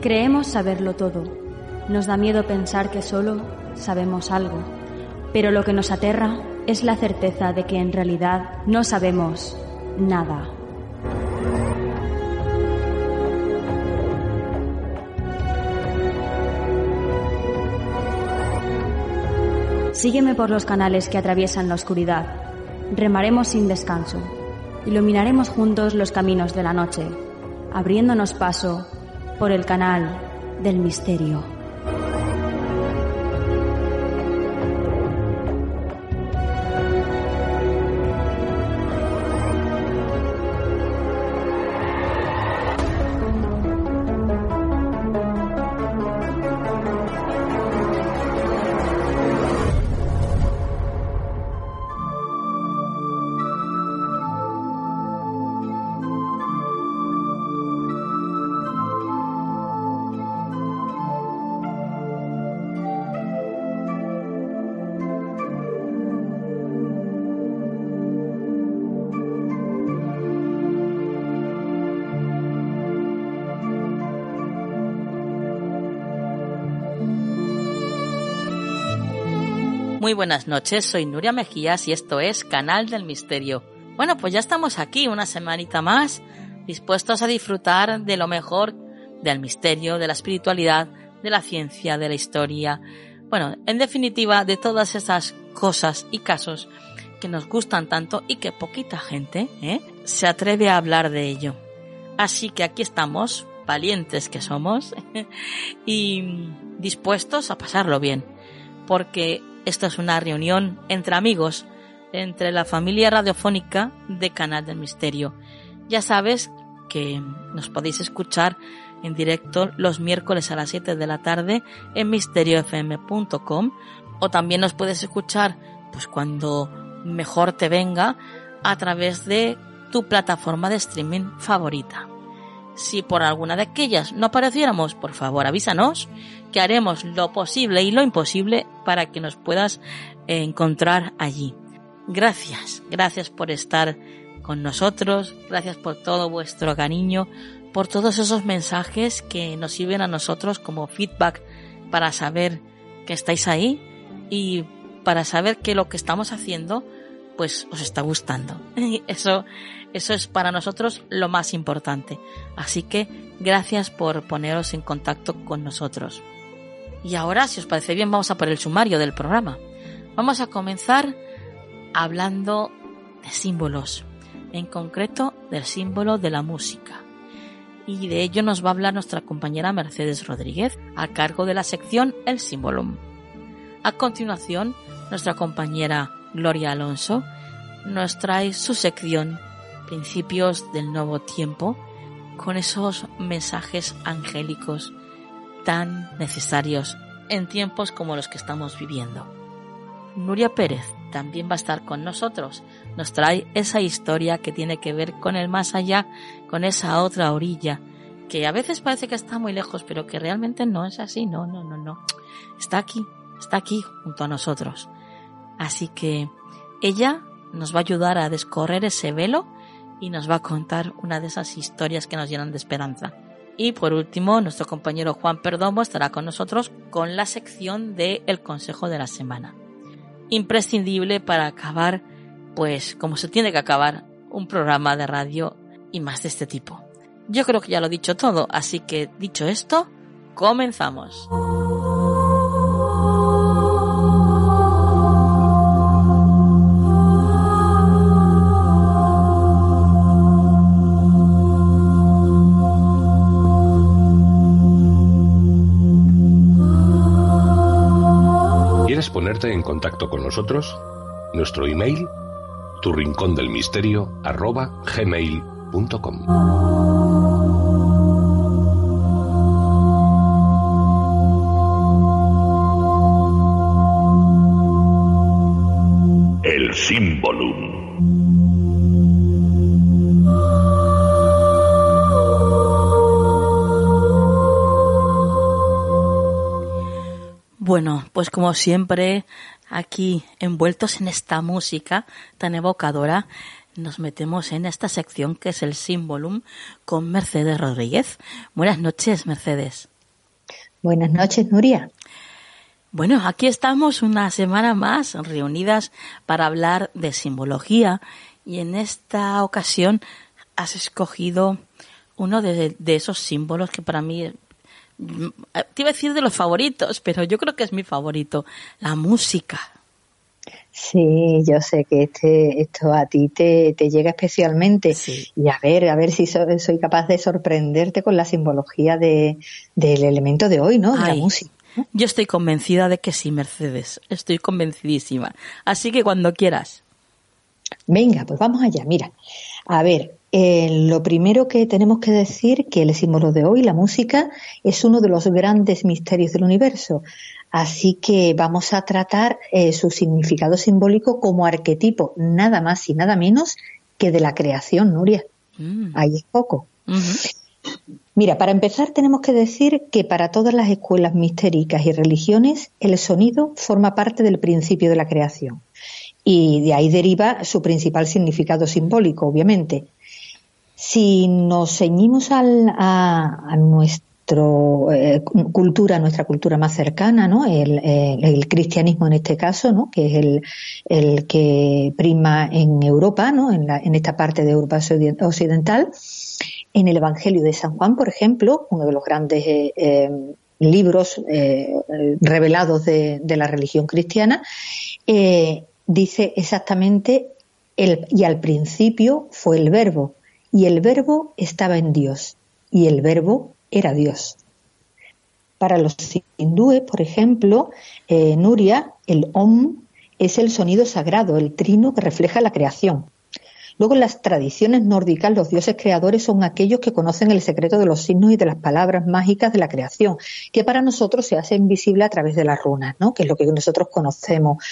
Creemos saberlo todo. Nos da miedo pensar que solo sabemos algo. Pero lo que nos aterra es la certeza de que en realidad no sabemos nada. Sígueme por los canales que atraviesan la oscuridad. Remaremos sin descanso. Iluminaremos juntos los caminos de la noche, abriéndonos paso por el canal del misterio. Muy buenas noches, soy Nuria Mejías y esto es Canal del Misterio. Bueno, pues ya estamos aquí una semanita más, dispuestos a disfrutar de lo mejor del misterio, de la espiritualidad, de la ciencia, de la historia. Bueno, en definitiva, de todas esas cosas y casos que nos gustan tanto y que poquita gente se atreve a hablar de ello. Así que aquí estamos, valientes que somos, y dispuestos a pasarlo bien, porque esto es una reunión entre amigos, entre la familia radiofónica de Canal del Misterio. Ya sabes que nos podéis escuchar en directo los miércoles a las 7 de la tarde en misteriofm.com, o también nos puedes escuchar pues cuando mejor te venga a través de tu plataforma de streaming favorita. Si por alguna de aquellas no apareciéramos, por favor avísanos, que haremos lo posible y lo imposible para que nos puedas encontrar allí. Gracias por estar con nosotros, gracias por todo vuestro cariño, por todos esos mensajes que nos sirven a nosotros como feedback para saber que estáis ahí y para saber que lo que estamos haciendo pues os está gustando. Eso es para nosotros lo más importante. Así que gracias por poneros en contacto con nosotros. Y ahora, si os parece bien, vamos a por el sumario del programa. Vamos a comenzar hablando de símbolos, en concreto del símbolo de la música. Y de ello nos va a hablar nuestra compañera Mercedes Rodríguez, a cargo de la sección El Símbolum. A continuación, nuestra compañera Gloria Alonso nos trae su sección Principios del Nuevo Tiempo, con esos mensajes angélicos tan necesarios en tiempos como los que estamos viviendo. Nuria Pérez también va a estar con nosotros. Nos trae esa historia que tiene que ver con el más allá, con esa otra orilla, que a veces parece que está muy lejos, pero que realmente no es así. No. Está aquí junto a nosotros. Así que ella nos va a ayudar a descorrer ese velo y nos va a contar una de esas historias que nos llenan de esperanza. Y por último, nuestro compañero Juan Perdomo estará con nosotros con la sección de El Consejo de la Semana. Imprescindible para acabar, pues como se tiene que acabar, un programa de radio y más de este tipo. Yo creo que ya lo he dicho todo, así que dicho esto, comenzamos. ¿Quieres ponerte en contacto con nosotros? Nuestro email, turincondelmisterio@gmail.com. El Símbolum. Bueno, pues como siempre, aquí envueltos en esta música tan evocadora, nos metemos en esta sección que es el Símbolum con Mercedes Rodríguez. Buenas noches, Mercedes. Buenas noches, Nuria. Bueno, aquí estamos una semana más reunidas para hablar de simbología y en esta ocasión has escogido uno de esos símbolos que para mí, te iba a decir de los favoritos, pero yo creo que es mi favorito, la música. Sí, yo sé que esto a ti te llega especialmente. Sí. Y a ver si soy capaz de sorprenderte con la simbología del elemento de hoy, ¿no? De la música. Yo estoy convencida de que sí, Mercedes. Estoy convencidísima. Así que cuando quieras. Venga, pues vamos allá. Mira, a ver, lo primero que tenemos que decir que el símbolo de hoy, la música, es uno de los grandes misterios del universo. Así que vamos a tratar su significado simbólico como arquetipo, nada más y nada menos que de la creación, Nuria. Ahí es poco. Mira, para empezar tenemos que decir que para todas las escuelas mistéricas y religiones el sonido forma parte del principio de la creación y de ahí deriva su principal significado simbólico, obviamente. Si nos ceñimos a nuestra cultura, nuestra cultura más cercana, ¿no? El cristianismo en este caso, ¿no? Que es el que prima en Europa, ¿no? En esta parte de Europa occidental. En el Evangelio de San Juan, por ejemplo, uno de los grandes libros revelados de la religión cristiana, dice exactamente, y al principio fue el Verbo, y el Verbo estaba en Dios, y el Verbo era Dios. Para los hindúes, por ejemplo, Nuria, el Om es el sonido sagrado, el trino que refleja la creación. Luego, en las tradiciones nórdicas, los dioses creadores son aquellos que conocen el secreto de los signos y de las palabras mágicas de la creación, que para nosotros se hace invisible a través de las runas, ¿no? Que es lo que nosotros conocemos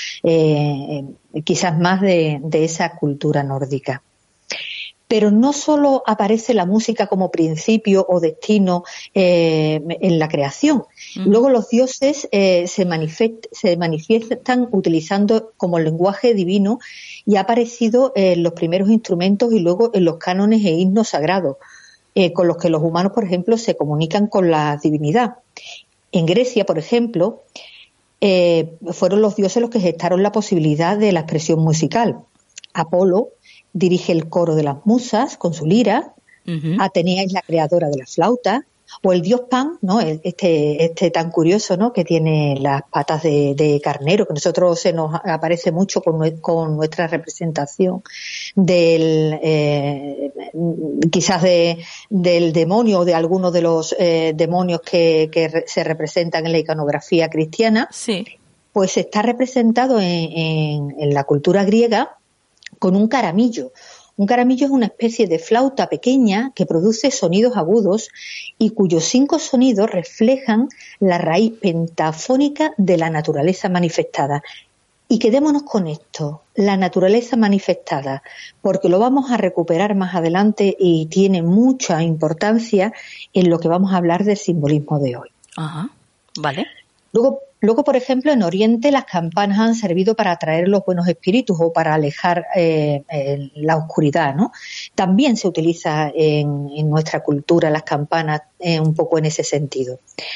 quizás más de esa cultura nórdica. Pero no solo aparece la música como principio o destino en la creación. Luego los dioses se manifiestan utilizando como lenguaje divino y ha aparecido en los primeros instrumentos y luego en los cánones e himnos sagrados, con los que los humanos, por ejemplo, se comunican con la divinidad. En Grecia, por ejemplo, fueron los dioses los que gestaron la posibilidad de la expresión musical. Apolo dirige el coro de las musas con su lira, Atenea es la creadora de la flauta, o el dios Pan, ¿no? Este tan curioso, ¿no? Que tiene las patas de carnero, que a nosotros se nos aparece mucho con nuestra representación quizás del demonio o de algunos de los demonios que se representan en la iconografía cristiana. Sí. Pues está representado en la cultura griega con un caramillo. Un caramillo es una especie de flauta pequeña que produce sonidos agudos y cuyos 5 sonidos reflejan la raíz pentafónica de la naturaleza manifestada. Y quedémonos con esto, la naturaleza manifestada, porque lo vamos a recuperar más adelante y tiene mucha importancia en lo que vamos a hablar del simbolismo de hoy. Ajá, vale. Luego, por ejemplo, en Oriente las campanas han servido para atraer los buenos espíritus o para alejar la oscuridad, ¿no? También se utiliza en nuestra cultura las campanas un poco en ese sentido.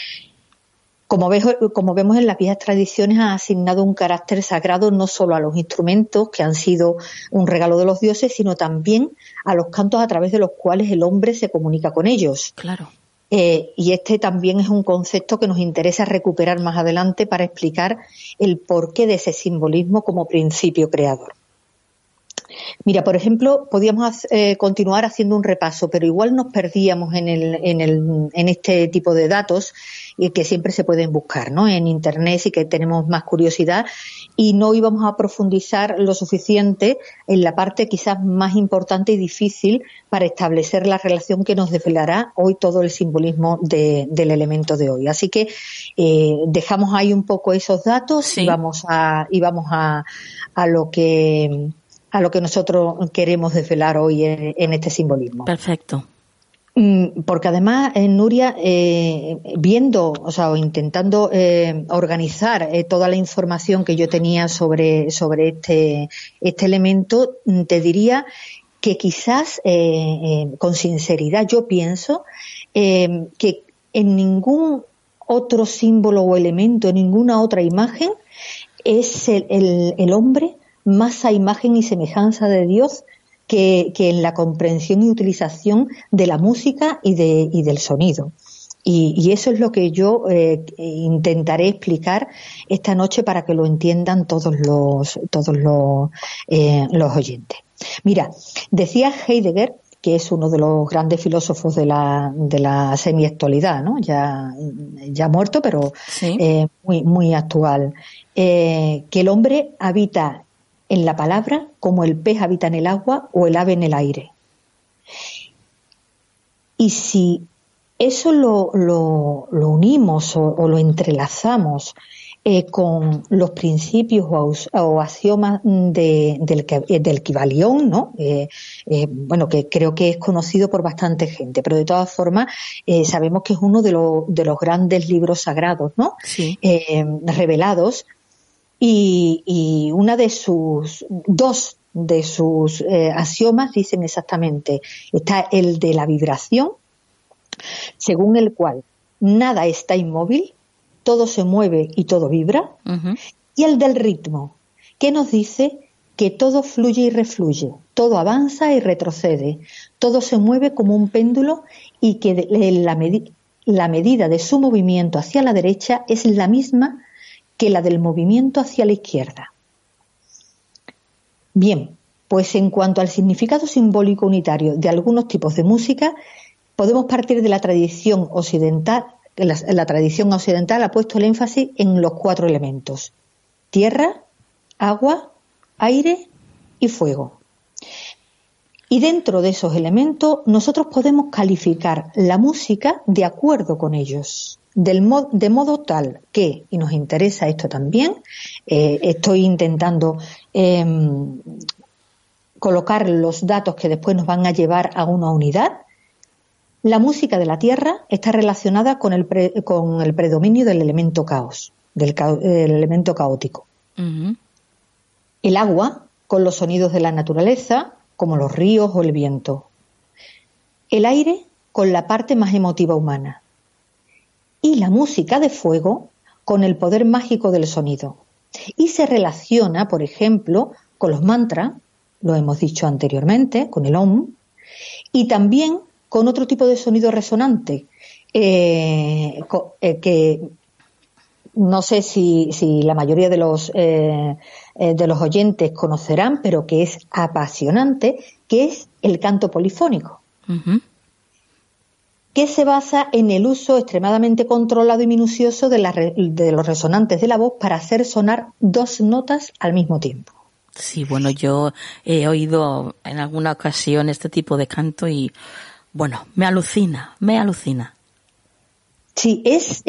Como vemos en las viejas tradiciones, ha asignado un carácter sagrado no solo a los instrumentos, que han sido un regalo de los dioses, sino también a los cantos a través de los cuales el hombre se comunica con ellos. Claro. Y este también es un concepto que nos interesa recuperar más adelante para explicar el porqué de ese simbolismo como principio creador. Mira, por ejemplo, podíamos continuar haciendo un repaso, pero igual nos perdíamos en este tipo de datos que siempre se pueden buscar, ¿no? En Internet sí que tenemos más curiosidad y no íbamos a profundizar lo suficiente en la parte quizás más importante y difícil para establecer la relación que nos desvelará hoy todo el simbolismo del elemento de hoy. Así que dejamos ahí un poco esos datos. Sí. y vamos a lo que nosotros queremos desvelar hoy en este simbolismo. Perfecto. Porque además, Nuria, viendo, o intentando organizar toda la información que yo tenía sobre este elemento, te diría que quizás, con sinceridad, yo pienso que en ningún otro símbolo o elemento, ninguna otra imagen, es el hombre más a imagen y semejanza de Dios que en la comprensión y utilización de la música y del sonido. Y eso es lo que yo intentaré explicar esta noche para que lo entiendan todos los oyentes. Mira, decía Heidegger, que es uno de los grandes filósofos de la semi-actualidad, ¿no? Ya muerto, pero sí. Muy actual, que el hombre habita en la palabra como el pez habita en el agua o el ave en el aire. Y si eso lo unimos o lo entrelazamos con los principios o axiomas del Kybalión, ¿no? Bueno, que creo que es conocido por bastante gente, pero de todas formas sabemos que es uno de los grandes libros sagrados, ¿no? Sí. Revelados, y dos de sus axiomas dicen exactamente, está el de la vibración, según el cual nada está inmóvil, todo se mueve y todo vibra, uh-huh. Y el del ritmo, que nos dice que todo fluye y refluye, todo avanza y retrocede, todo se mueve como un péndulo y que la medida de su movimiento hacia la derecha es la misma que la del movimiento hacia la izquierda. Bien, pues en cuanto al significado simbólico unitario de algunos tipos de música, podemos partir de la tradición occidental. La tradición occidental ha puesto el énfasis en los 4 elementos: tierra, agua, aire y fuego. Y dentro de esos elementos nosotros podemos calificar la música de acuerdo con ellos, de modo tal que, y nos interesa esto también, estoy intentando colocar los datos que después nos van a llevar a una unidad. La música de la tierra está relacionada con el predominio del elemento caos, del elemento caótico. Uh-huh. El agua con los sonidos de la naturaleza, como los ríos o el viento. El aire con la parte más emotiva humana. Y la música de fuego con el poder mágico del sonido. Y se relaciona, por ejemplo, con los mantras, lo hemos dicho anteriormente, con el Om, y también con otro tipo de sonido resonante, que no sé si la mayoría de los oyentes conocerán, pero que es apasionante, que es el canto polifónico, uh-huh. Que se basa en el uso extremadamente controlado y minucioso de los resonantes de la voz para hacer sonar 2 notas al mismo tiempo. Sí, bueno, yo he oído en alguna ocasión este tipo de canto y bueno, me alucina. Sí, es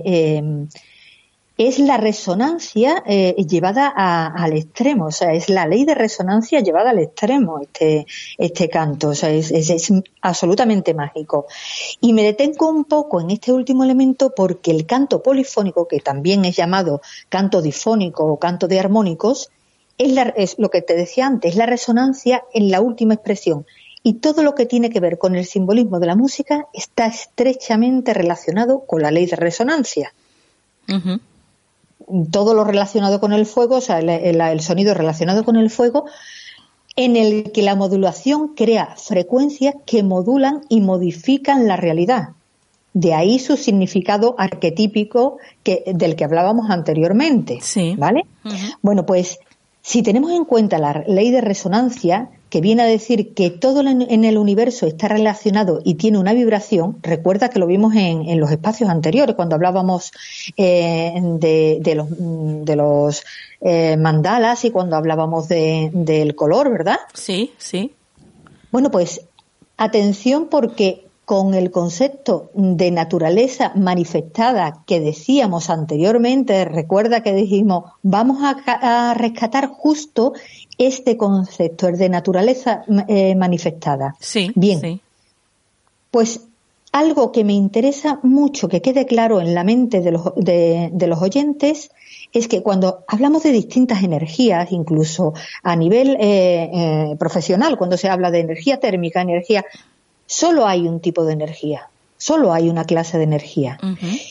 la resonancia llevada al extremo, o sea, es la ley de resonancia llevada al extremo este canto, o sea, es absolutamente mágico. Y me detengo un poco en este último elemento porque el canto polifónico, que también es llamado canto difónico o canto de armónicos, es lo que te decía antes, es la resonancia en la última expresión. Y todo lo que tiene que ver con el simbolismo de la música está estrechamente relacionado con la ley de resonancia. Uh-huh. Todo lo relacionado con el fuego, o sea, el sonido relacionado con el fuego, en el que la modulación crea frecuencias que modulan y modifican la realidad. De ahí su significado arquetípico del que hablábamos anteriormente. Sí. ¿Vale? Uh-huh. Bueno, pues si tenemos en cuenta la ley de resonancia, que viene a decir que todo en el universo está relacionado y tiene una vibración, recuerda que lo vimos en los espacios anteriores, cuando hablábamos de los mandalas y cuando hablábamos del color, ¿verdad? Sí, sí. Bueno, pues atención, porque con el concepto de naturaleza manifestada que decíamos anteriormente, recuerda que dijimos, vamos a rescatar justo este concepto, el de naturaleza manifestada. Sí. Bien, sí. Pues algo que me interesa mucho que quede claro en la mente de los oyentes es que cuando hablamos de distintas energías, incluso a nivel profesional, cuando se habla de energía térmica, solo hay un tipo de energía, solo hay una clase de energía. Uh-huh.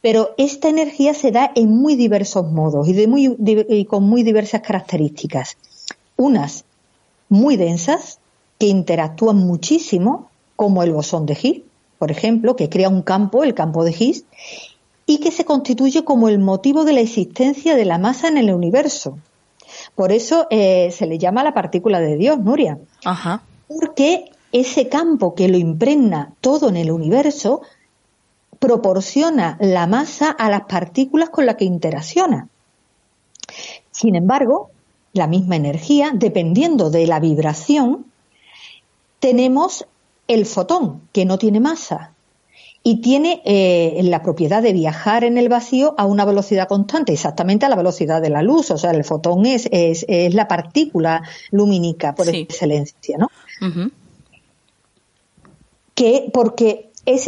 Pero esta energía se da en muy diversos modos y con muy diversas características. Unas muy densas, que interactúan muchísimo, como el bosón de Higgs, por ejemplo, que crea un campo, el campo de Higgs, y que se constituye como el motivo de la existencia de la masa en el universo. Por eso se le llama la partícula de Dios, Nuria. Ajá. Porque ese campo que lo impregna todo en el universo proporciona la masa a las partículas con las que interacciona. Sin embargo, la misma energía, dependiendo de la vibración, tenemos el fotón, que no tiene masa y tiene la propiedad de viajar en el vacío a una velocidad constante, exactamente a la velocidad de la luz. O sea, el fotón es la partícula lumínica por excelencia, ¿no? Uh-huh. Porque es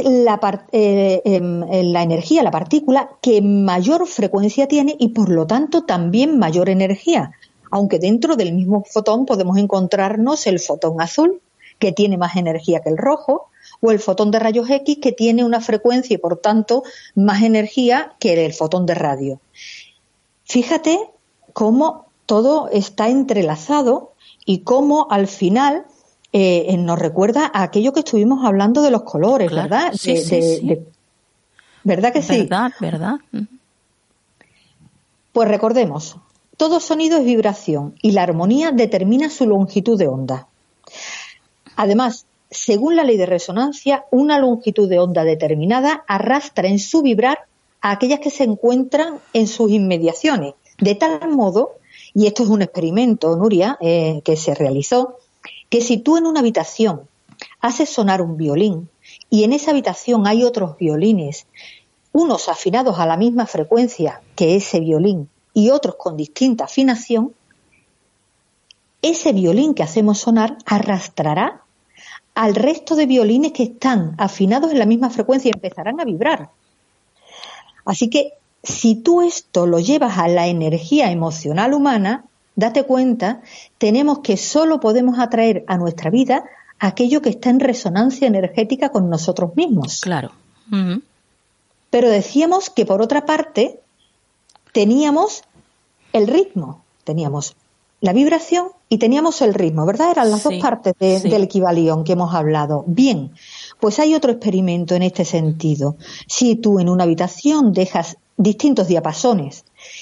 la energía, la partícula, que mayor frecuencia tiene y por lo tanto también mayor energía. Aunque dentro del mismo fotón podemos encontrarnos el fotón azul, que tiene más energía que el rojo, o el fotón de rayos X, que tiene una frecuencia y por tanto más energía que el fotón de radio. Fíjate cómo todo está entrelazado y cómo al final nos recuerda a aquello que estuvimos hablando de los colores, claro. ¿Verdad? Sí. ¿Verdad que sí? Verdad. Pues recordemos, todo sonido es vibración y la armonía determina su longitud de onda. Además, según la ley de resonancia, una longitud de onda determinada arrastra en su vibrar a aquellas que se encuentran en sus inmediaciones. De tal modo, y esto es un experimento, Nuria, que se realizó, que si tú en una habitación haces sonar un violín y en esa habitación hay otros violines, unos afinados a la misma frecuencia que ese violín y otros con distinta afinación, ese violín que hacemos sonar arrastrará al resto de violines que están afinados en la misma frecuencia y empezarán a vibrar. Así que si tú esto lo llevas a la energía emocional humana, date cuenta, tenemos que solo podemos atraer a nuestra vida aquello que está en resonancia energética con nosotros mismos. Claro. Uh-huh. Pero decíamos que por otra parte teníamos el ritmo, teníamos la vibración y teníamos el ritmo, ¿verdad? Eran las dos partes del equivalión que hemos hablado. Bien, pues hay otro experimento en este sentido. Si tú en una habitación dejas distintos diapasones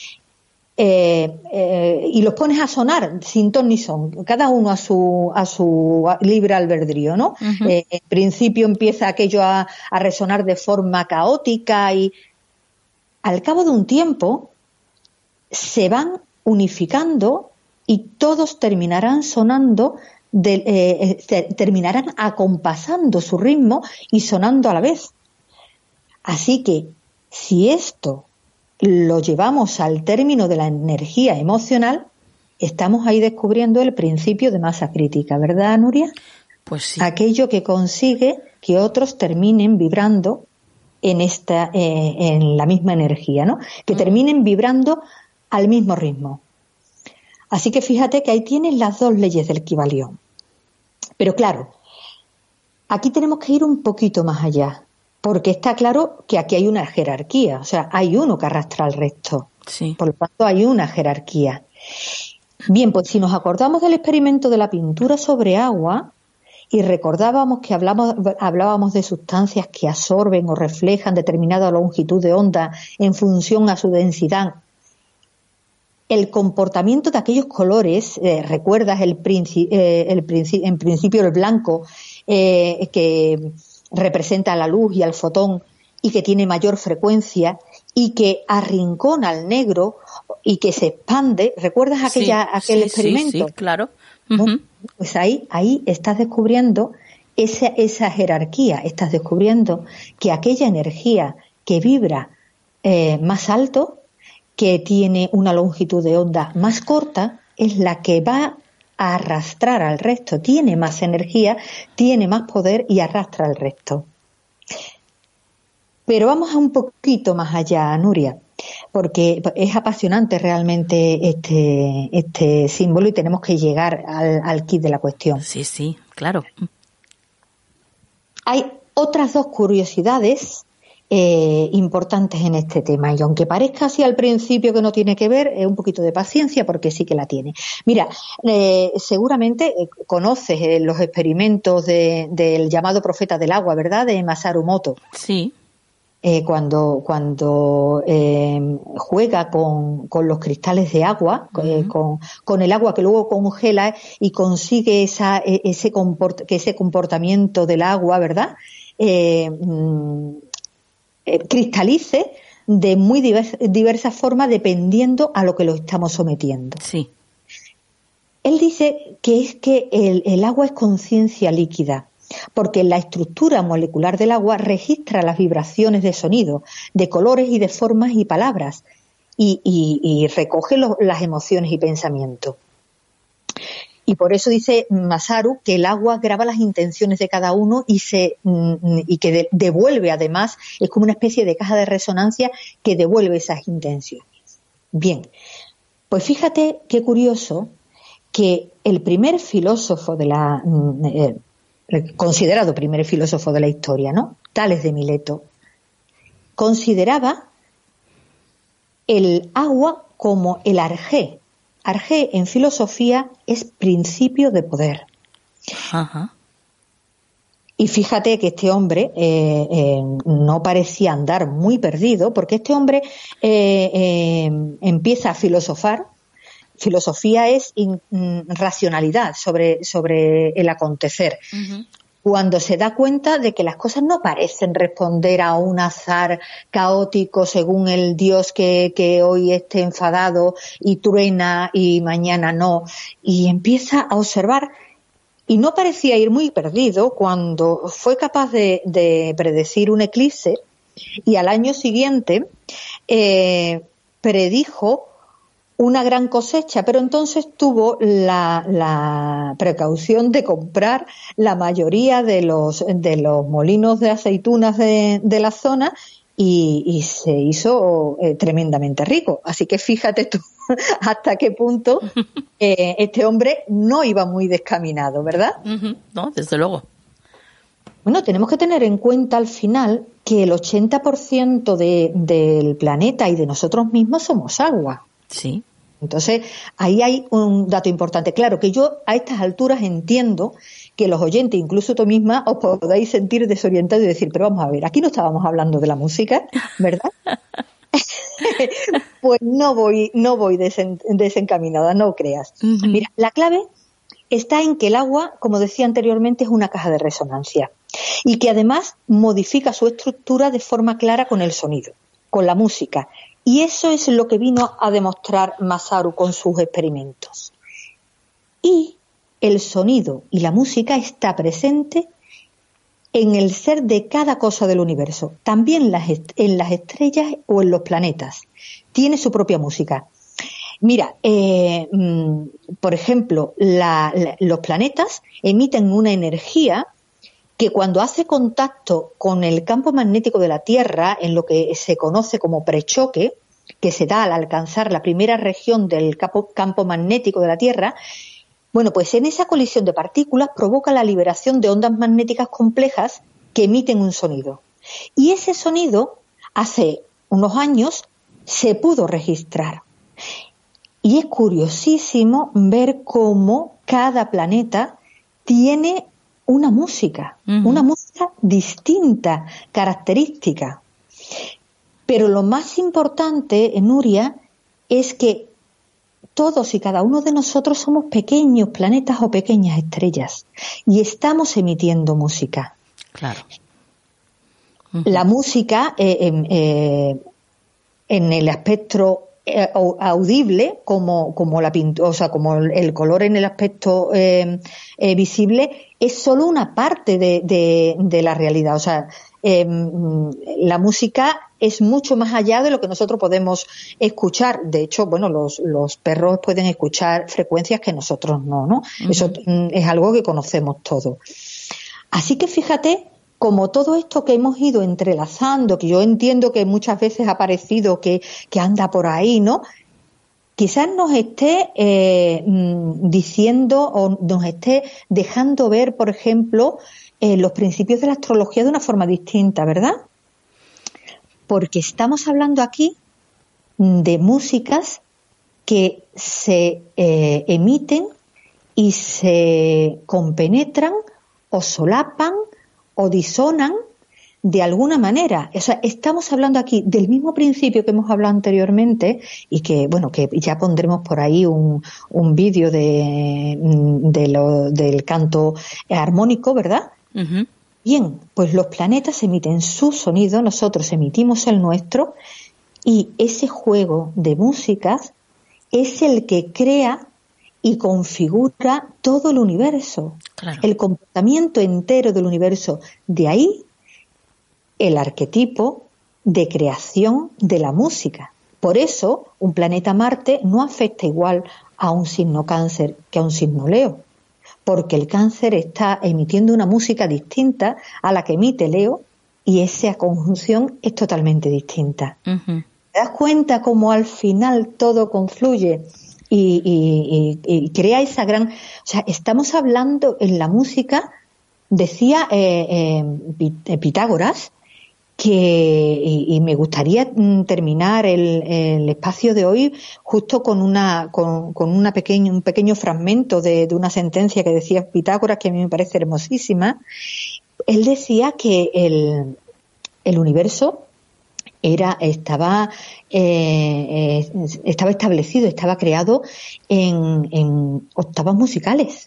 y los pones a sonar sin ton ni son, cada uno a su libre albedrío, ¿no? Uh-huh. En principio empieza aquello a resonar de forma caótica y al cabo de un tiempo se van unificando y todos terminarán sonando, terminarán acompasando su ritmo y sonando a la vez. Así que si esto lo llevamos al término de la energía emocional, estamos ahí descubriendo el principio de masa crítica, ¿verdad, Nuria? Pues sí. Aquello que consigue que otros terminen vibrando en la misma energía, ¿no? Que terminen vibrando al mismo ritmo. Así que fíjate que ahí tienes las dos leyes del equivalión. Pero claro, aquí tenemos que ir un poquito más allá, porque está claro que aquí hay una jerarquía, o sea, hay uno que arrastra al resto. Sí. Por lo tanto, hay una jerarquía. Bien, pues si nos acordamos del experimento de la pintura sobre agua y recordábamos que hablábamos de sustancias que absorben o reflejan determinada longitud de onda en función a su densidad, el comportamiento de aquellos colores, recuerdas en principio el blanco que representa la luz y al fotón y que tiene mayor frecuencia y que arrincona al negro y que se expande, ¿recuerdas aquel experimento? Sí, claro. Uh-huh. Bueno, pues ahí estás descubriendo esa jerarquía, estás descubriendo que aquella energía que vibra más alto, que tiene una longitud de onda más corta, es la que va a arrastrar al resto, tiene más energía, tiene más poder y arrastra al resto. Pero vamos a un poquito más allá, Nuria, porque es apasionante realmente este símbolo y tenemos que llegar al quid de la cuestión. Sí, claro. Hay otras dos curiosidades importantes en este tema. Y aunque parezca así al principio que no tiene que ver, un poquito de paciencia porque sí que la tiene. Mira, seguramente conoces los experimentos del llamado profeta del agua, ¿verdad?, de Masaru Emoto. Sí. Cuando juega con los cristales de agua, con el agua que luego congela y consigue ese comportamiento del agua, ¿verdad?, cristalice de muy diversas formas dependiendo a lo que lo estamos sometiendo. Sí. Él dice que es que el agua es conciencia líquida, porque la estructura molecular del agua registra las vibraciones de sonido, de colores y de formas y palabras, y recoge las emociones y pensamientos. Y por eso dice Masaru que el agua graba las intenciones de cada uno y que devuelve, además, es como una especie de caja de resonancia que devuelve esas intenciones. Bien, pues fíjate qué curioso que el primer filósofo considerado primer filósofo de la historia, ¿no?, Tales de Mileto, consideraba el agua como el arjé. Arjé en filosofía es principio de poder. Ajá. Y fíjate que este hombre no parecía andar muy perdido, porque este hombre empieza a filosofar. Filosofía es racionalidad sobre el acontecer. Uh-huh. Cuando se da cuenta de que las cosas no parecen responder a un azar caótico según el Dios que hoy esté enfadado y truena y mañana no, y empieza a observar, y no parecía ir muy perdido cuando fue capaz de predecir un eclipse, y al año siguiente predijo una gran cosecha, pero entonces tuvo la precaución de comprar la mayoría de los molinos de aceitunas de la zona y se hizo tremendamente rico. Así que fíjate tú hasta qué punto este hombre no iba muy descaminado, ¿verdad? Uh-huh. No, desde luego. Bueno, tenemos que tener en cuenta al final que el 80% del planeta y de nosotros mismos somos agua. Sí. Entonces, ahí hay un dato importante. Claro que yo a estas alturas entiendo que los oyentes, incluso tú misma, os podáis sentir desorientados y decir, pero vamos a ver, aquí no estábamos hablando de la música, ¿verdad? Pues no voy desencaminada, no creas. Uh-huh. Mira, la clave está en que el agua, como decía anteriormente, es una caja de resonancia y que además modifica su estructura de forma clara con el sonido, con la música. Y eso es lo que vino a demostrar Masaru con sus experimentos. Y el sonido y la música está presente en el ser de cada cosa del universo, también en las estrellas o en los planetas. Tiene su propia música. Mira, por ejemplo, los planetas emiten una energía que cuando hace contacto con el campo magnético de la Tierra, en lo que se conoce como prechoque, que se da al alcanzar la primera región del campo magnético de la Tierra, bueno, pues en esa colisión de partículas provoca la liberación de ondas magnéticas complejas que emiten un sonido. Y ese sonido, hace unos años, se pudo registrar. Y es curiosísimo ver cómo cada planeta tiene una música distinta, característica. Pero lo más importante, Nuria, es que todos y cada uno de nosotros somos pequeños planetas o pequeñas estrellas y estamos emitiendo música. Claro. Uh-huh. La música, en el aspecto audible, como la pintura, o sea, como el color en el aspecto visible, es solo una parte de la realidad. O sea, la música es mucho más allá de lo que nosotros podemos escuchar. De hecho, bueno, los perros pueden escuchar frecuencias que nosotros no, ¿no? Uh-huh. Eso es algo que conocemos todos. Así que fíjate, como todo esto que hemos ido entrelazando, que yo entiendo que muchas veces ha parecido que anda por ahí, ¿no? Quizás nos esté diciendo o nos esté dejando ver, por ejemplo, los principios de la astrología de una forma distinta, ¿verdad? porque estamos hablando aquí de músicas que se emiten y se compenetran o solapan o disonan de alguna manera. O sea, estamos hablando aquí del mismo principio que hemos hablado anteriormente y que, bueno, que ya pondremos por ahí un vídeo del canto armónico, ¿verdad? Uh-huh. Bien, pues los planetas emiten su sonido, nosotros emitimos el nuestro, y ese juego de músicas es el que crea y configura todo el universo, claro. El comportamiento entero del universo. De ahí el arquetipo de creación de la música. Por eso, un planeta Marte no afecta igual a un signo Cáncer que a un signo Leo, porque el Cáncer está emitiendo una música distinta a la que emite Leo y esa conjunción es totalmente distinta. Uh-huh. ¿Te das cuenta cómo al final todo confluye y crea esa gran... O sea, estamos hablando en la música, decía Pitágoras, y me gustaría terminar el espacio de hoy justo con un pequeño fragmento de una sentencia que decía Pitágoras, que a mí me parece hermosísima. Él decía que el universo estaba establecido, estaba creado en octavas musicales.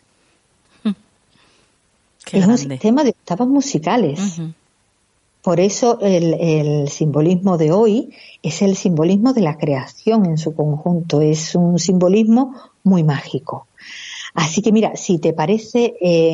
Qué es grande. Un sistema de octavas musicales. Uh-huh. Por eso el simbolismo de hoy es el simbolismo de la creación en su conjunto. Es un simbolismo muy mágico. Así que mira, si te parece,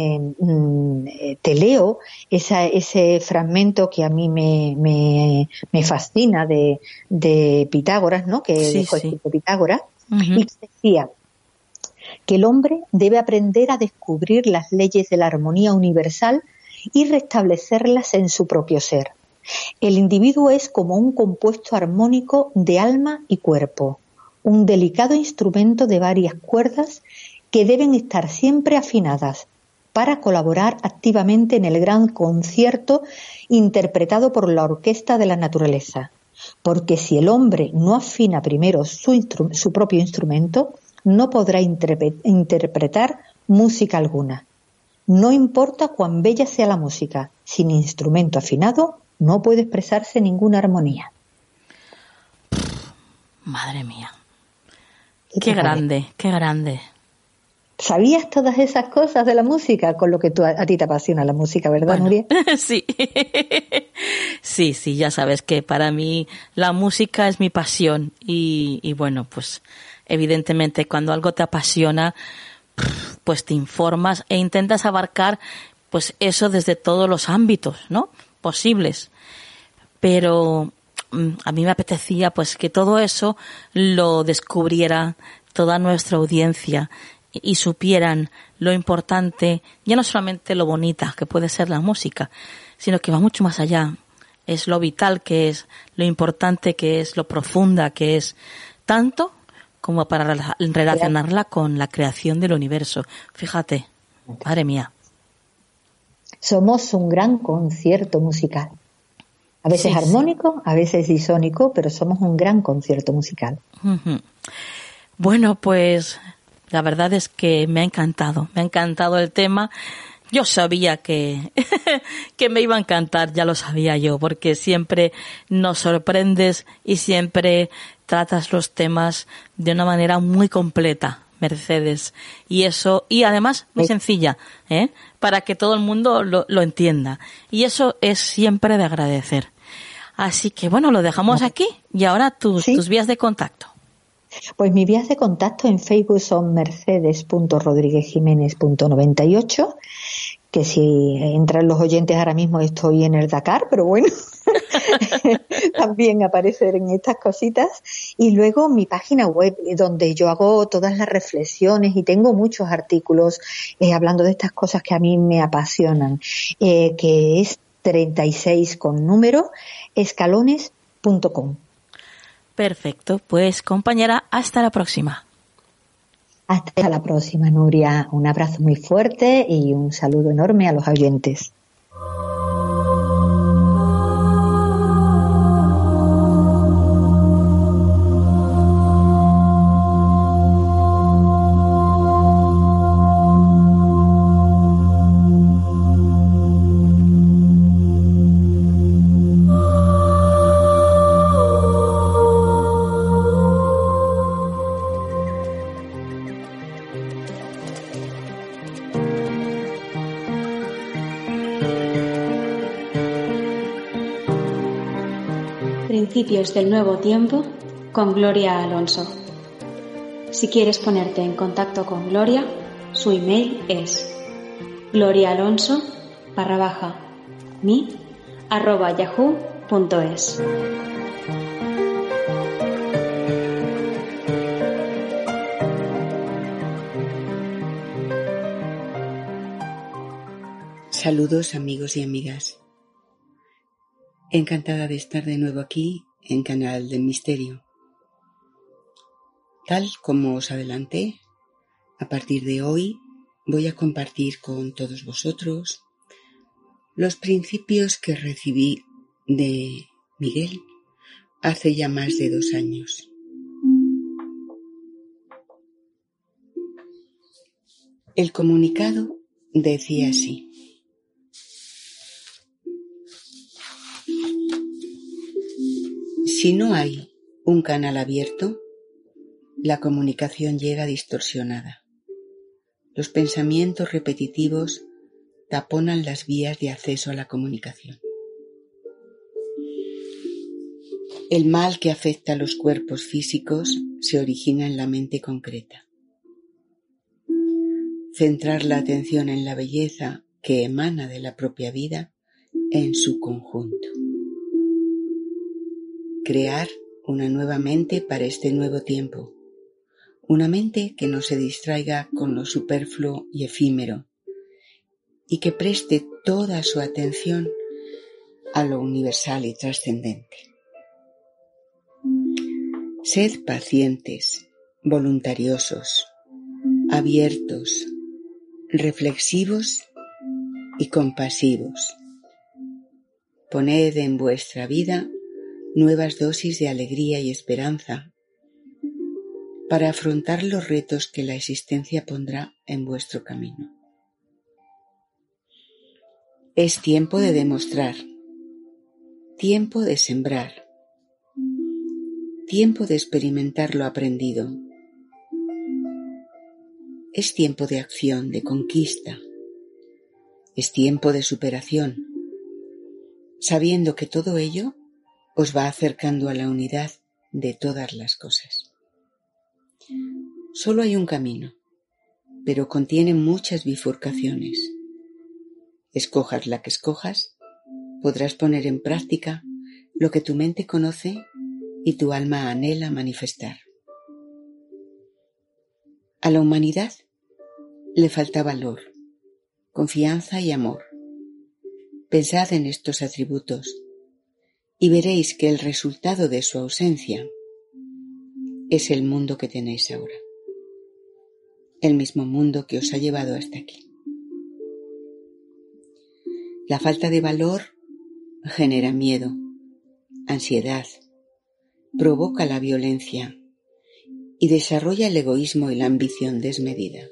te leo ese fragmento que a mí me fascina de Pitágoras, ¿no? Que dejó escrito Pitágoras. Uh-huh. Y decía que el hombre debe aprender a descubrir las leyes de la armonía universal y restablecerlas en su propio ser. El individuo es como un compuesto armónico de alma y cuerpo, un delicado instrumento de varias cuerdas que deben estar siempre afinadas para colaborar activamente en el gran concierto interpretado por la orquesta de la naturaleza. Porque si el hombre no afina primero su propio instrumento, no podrá interpretar música alguna. No importa cuán bella sea la música, sin instrumento afinado no puede expresarse ninguna armonía. Madre mía. Qué grande, qué grande. ¿Sabías todas esas cosas de la música? Con lo que a ti te apasiona la música, ¿verdad, Nuria? Sí. Sí, ya sabes que para mí la música es mi pasión y bueno, pues evidentemente cuando algo te apasiona, pues te informas e intentas abarcar pues eso desde todos los ámbitos, ¿no? Posibles. Pero a mí me apetecía pues que todo eso lo descubriera toda nuestra audiencia y supieran lo importante, ya no solamente lo bonita que puede ser la música, sino que va mucho más allá. Es lo vital que es, lo importante que es, lo profunda que es, tanto como para relacionarla con la creación del universo. Fíjate, madre mía. Somos un gran concierto musical. A veces armónico, a veces disónico, pero somos un gran concierto musical. Uh-huh. Bueno, pues la verdad es que me ha encantado el tema. Yo sabía que me iba a encantar, ya lo sabía yo, porque siempre nos sorprendes y siempre tratas los temas de una manera muy completa, Mercedes. Y eso, y además muy sencilla, para que todo el mundo lo entienda. Y eso es siempre de agradecer. Así que bueno, lo dejamos aquí y ahora tus vías de contacto. Pues mis vías de contacto en Facebook son mercedes.rodriguezjiménez.98, que si entran los oyentes ahora mismo estoy en el Dakar, pero bueno, también aparecer en estas cositas. Y luego mi página web, donde yo hago todas las reflexiones y tengo muchos artículos hablando de estas cosas que a mí me apasionan, que es 36 con número, escalones.com. Perfecto, pues compañera, hasta la próxima. Hasta la próxima, Nuria. Un abrazo muy fuerte y un saludo enorme a los oyentes. Principios del Nuevo Tiempo con Gloria Alonso. Si quieres ponerte en contacto con Gloria, su email es gloriaalonso@mi@yahoo.es. Saludos amigos y amigas. Encantada de estar de nuevo aquí en Canal del Misterio. Tal como os adelanté, a partir de hoy voy a compartir con todos vosotros los principios que recibí de Miguel hace ya más de 2 años. El comunicado decía así: si no hay un canal abierto, la comunicación llega distorsionada. Los pensamientos repetitivos taponan las vías de acceso a la comunicación. El mal que afecta a los cuerpos físicos se origina en la mente concreta. Centrar la atención en la belleza que emana de la propia vida en su conjunto. Crear una nueva mente para este nuevo tiempo. Una mente que no se distraiga con lo superfluo y efímero y que preste toda su atención a lo universal y trascendente. Sed pacientes, voluntariosos, abiertos, reflexivos y compasivos. Poned en vuestra vida nuevas dosis de alegría y esperanza para afrontar los retos que la existencia pondrá en vuestro camino. Es tiempo de demostrar, tiempo de sembrar, tiempo de experimentar lo aprendido. Es tiempo de acción, de conquista. Es tiempo de superación, sabiendo que todo ello os va acercando a la unidad de todas las cosas. Solo hay un camino, pero contiene muchas bifurcaciones. Escojas la que escojas, podrás poner en práctica lo que tu mente conoce y tu alma anhela manifestar. A la humanidad le falta valor, confianza y amor. Pensad en estos atributos y veréis que el resultado de su ausencia es el mundo que tenéis ahora. El mismo mundo que os ha llevado hasta aquí. La falta de valor genera miedo, ansiedad, provoca la violencia y desarrolla el egoísmo y la ambición desmedida.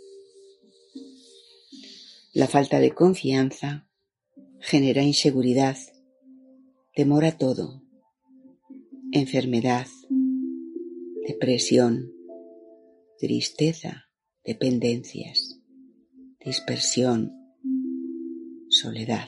La falta de confianza genera inseguridad, temor a todo, enfermedad, depresión, tristeza, dependencias, dispersión, soledad.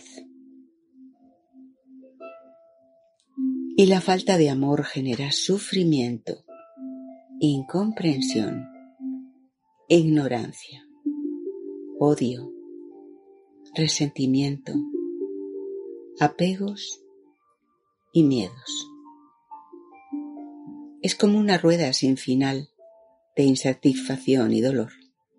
Y la falta de amor genera sufrimiento, incomprensión, ignorancia, odio, resentimiento, apegos y miedos. Es como una rueda sin final de insatisfacción y dolor.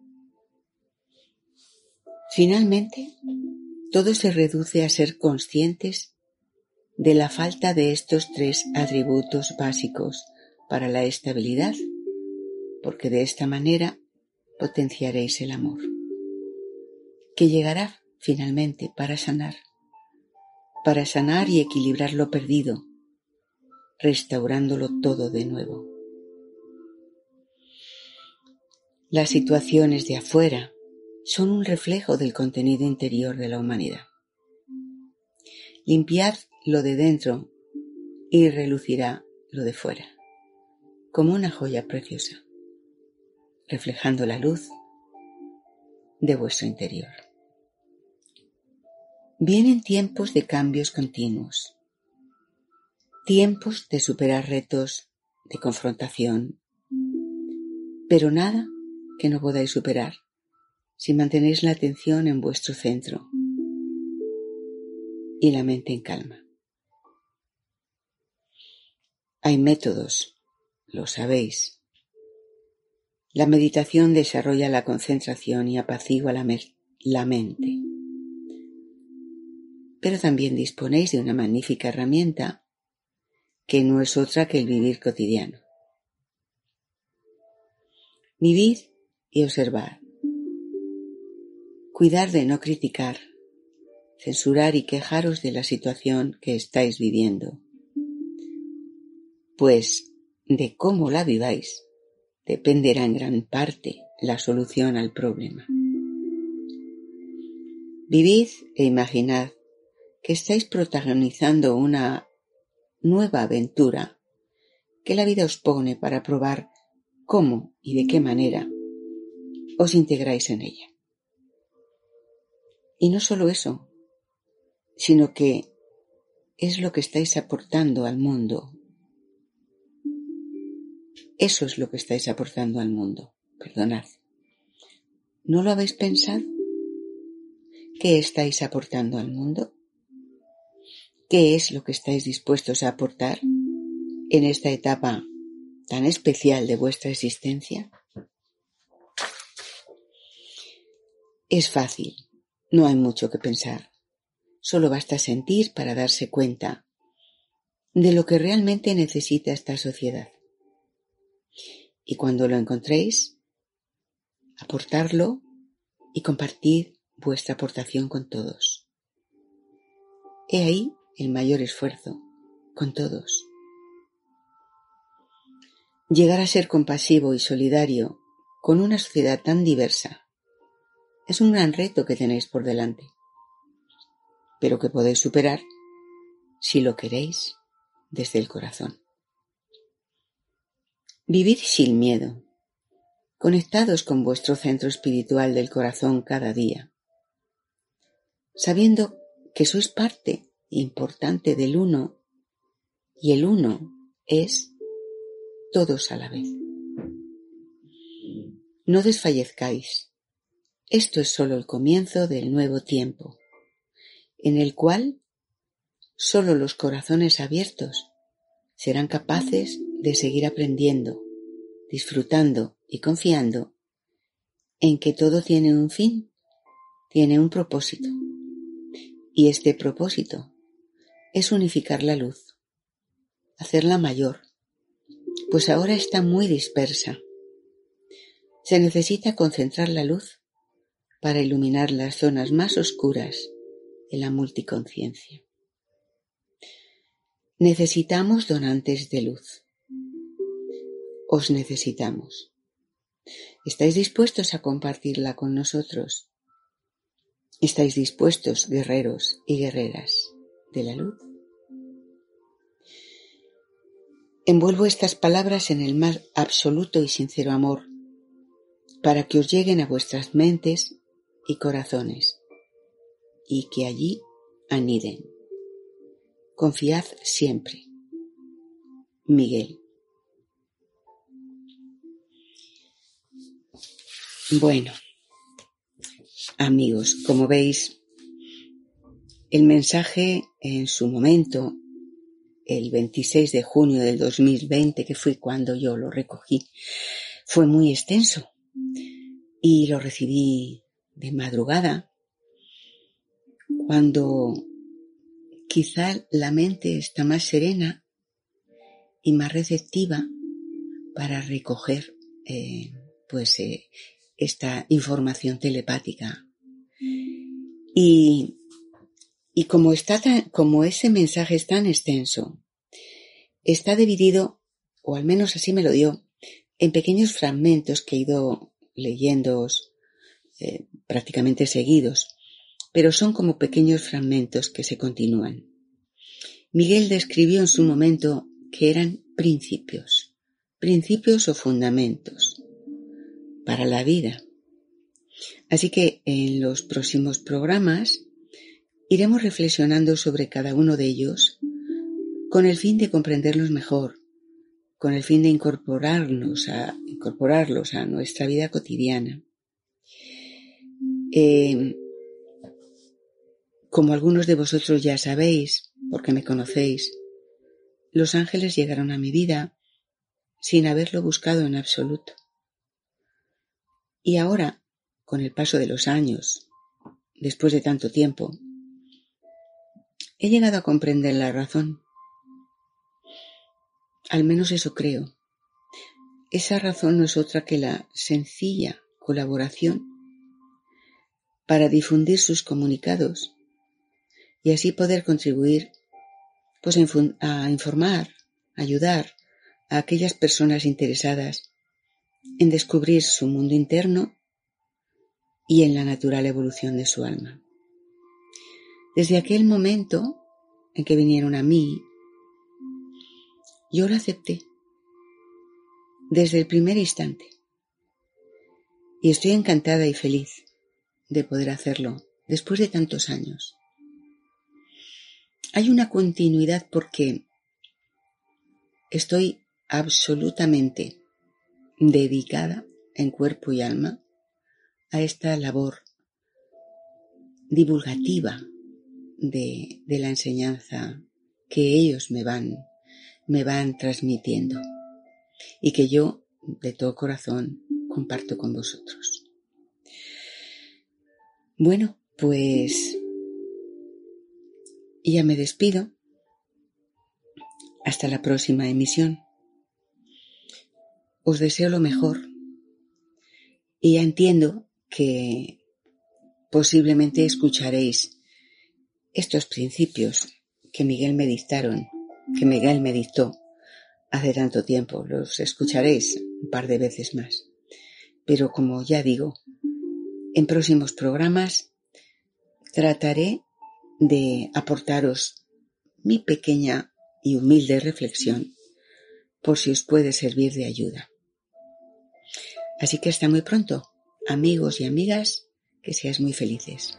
Finalmente, todo se reduce a ser conscientes de la falta de estos 3 atributos básicos para la estabilidad, porque de esta manera potenciaréis el amor, que llegará finalmente para sanar y equilibrar lo perdido, restaurándolo todo de nuevo. Las situaciones de afuera son un reflejo del contenido interior de la humanidad. Limpiad lo de dentro y relucirá lo de fuera, como una joya preciosa, reflejando la luz de vuestro interior. Vienen tiempos de cambios continuos, tiempos de superar retos, de confrontación, pero nada que no podáis superar si mantenéis la atención en vuestro centro y la mente en calma. Hay métodos, lo sabéis. La meditación desarrolla la concentración y apacigua la mente. Pero también disponéis de una magnífica herramienta que no es otra que el vivir cotidiano. Vivid y observad. Cuidar de no criticar, censurar y quejaros de la situación que estáis viviendo. Pues de cómo la viváis dependerá en gran parte la solución al problema. Vivid e imaginad que estáis protagonizando una nueva aventura que la vida os pone para probar cómo y de qué manera os integráis en ella. Y no solo eso, sino que es lo que estáis aportando al mundo. Eso es lo que estáis aportando al mundo. Perdonad. ¿No lo habéis pensado? ¿Qué estáis aportando al mundo? ¿Qué es lo que estáis dispuestos a aportar en esta etapa tan especial de vuestra existencia? Es fácil, no hay mucho que pensar. Solo basta sentir para darse cuenta de lo que realmente necesita esta sociedad. Y cuando lo encontréis, aportarlo y compartir vuestra aportación con todos. He ahí el mayor esfuerzo, con todos. Llegar a ser compasivo y solidario con una sociedad tan diversa es un gran reto que tenéis por delante, pero que podéis superar si lo queréis desde el corazón. Vivid sin miedo, conectados con vuestro centro espiritual del corazón cada día, sabiendo que sois parte importante del uno y el uno es todos a la vez. No desfallezcáis. Esto es solo el comienzo del nuevo tiempo, en el cual solo los corazones abiertos serán capaces de seguir aprendiendo, disfrutando y confiando en que todo tiene un fin, tiene un propósito. Y este propósito es unificar la luz, hacerla mayor, pues ahora está muy dispersa. Se necesita concentrar la luz para iluminar las zonas más oscuras de la multiconciencia. Necesitamos donantes de luz. Os necesitamos. ¿Estáis dispuestos a compartirla con nosotros? ¿Estáis dispuestos, guerreros y guerreras de la luz? Envuelvo estas palabras en el más absoluto y sincero amor, para que os lleguen a vuestras mentes y corazones, y que allí aniden. Confiad siempre. Miguel. Bueno, amigos, como veis, el mensaje en su momento, el 26 de junio del 2020, que fue cuando yo lo recogí, fue muy extenso y lo recibí de madrugada, cuando quizá la mente está más serena y más receptiva para recoger esta información telepática. Y como ese mensaje es tan extenso, está dividido, o al menos así me lo dio, en pequeños fragmentos que he ido leyéndoos prácticamente seguidos, pero son como pequeños fragmentos que se continúan. Miguel describió en su momento que eran principios o fundamentos para la vida. Así que en los próximos programas iremos reflexionando sobre cada uno de ellos con el fin de comprenderlos mejor, con el fin de incorporarlos a nuestra vida cotidiana. Como algunos de vosotros ya sabéis, porque me conocéis, los ángeles llegaron a mi vida sin haberlo buscado en absoluto. Y ahora, con el paso de los años, después de tanto tiempo, he llegado a comprender la razón. Al menos eso creo. Esa razón no es otra que la sencilla colaboración para difundir sus comunicados y así poder contribuir a informar, ayudar a aquellas personas interesadas en descubrir su mundo interno y en la natural evolución de su alma. Desde aquel momento en que vinieron a mí, yo lo acepté desde el primer instante y estoy encantada y feliz de poder hacerlo después de tantos años. Hay una continuidad porque estoy absolutamente dedicada en cuerpo y alma a esta labor divulgativa de la enseñanza que ellos me van transmitiendo y que yo de todo corazón comparto con vosotros. Bueno, pues ya me despido. Hasta la próxima emisión. Os deseo lo mejor y ya entiendo que posiblemente escucharéis estos principios que Miguel me dictó hace tanto tiempo. Los escucharéis un par de veces más. Pero como ya digo, en próximos programas trataré de aportaros mi pequeña y humilde reflexión por si os puede servir de ayuda. Así que hasta muy pronto, amigos y amigas, que seáis muy felices.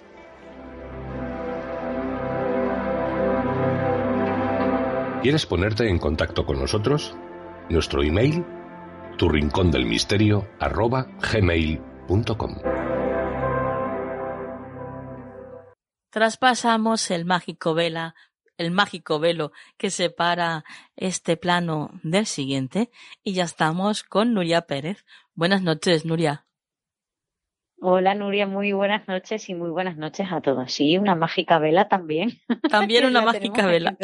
¿Quieres ponerte en contacto con nosotros? Nuestro email, turincondelmisterio@gmail.com. Traspasamos el mágico velo que separa este plano del siguiente y ya estamos con Nuria Pérez. Buenas noches, Nuria. Hola, Nuria, muy buenas noches y muy buenas noches a todos. Sí, una mágica vela también. También una mágica vela.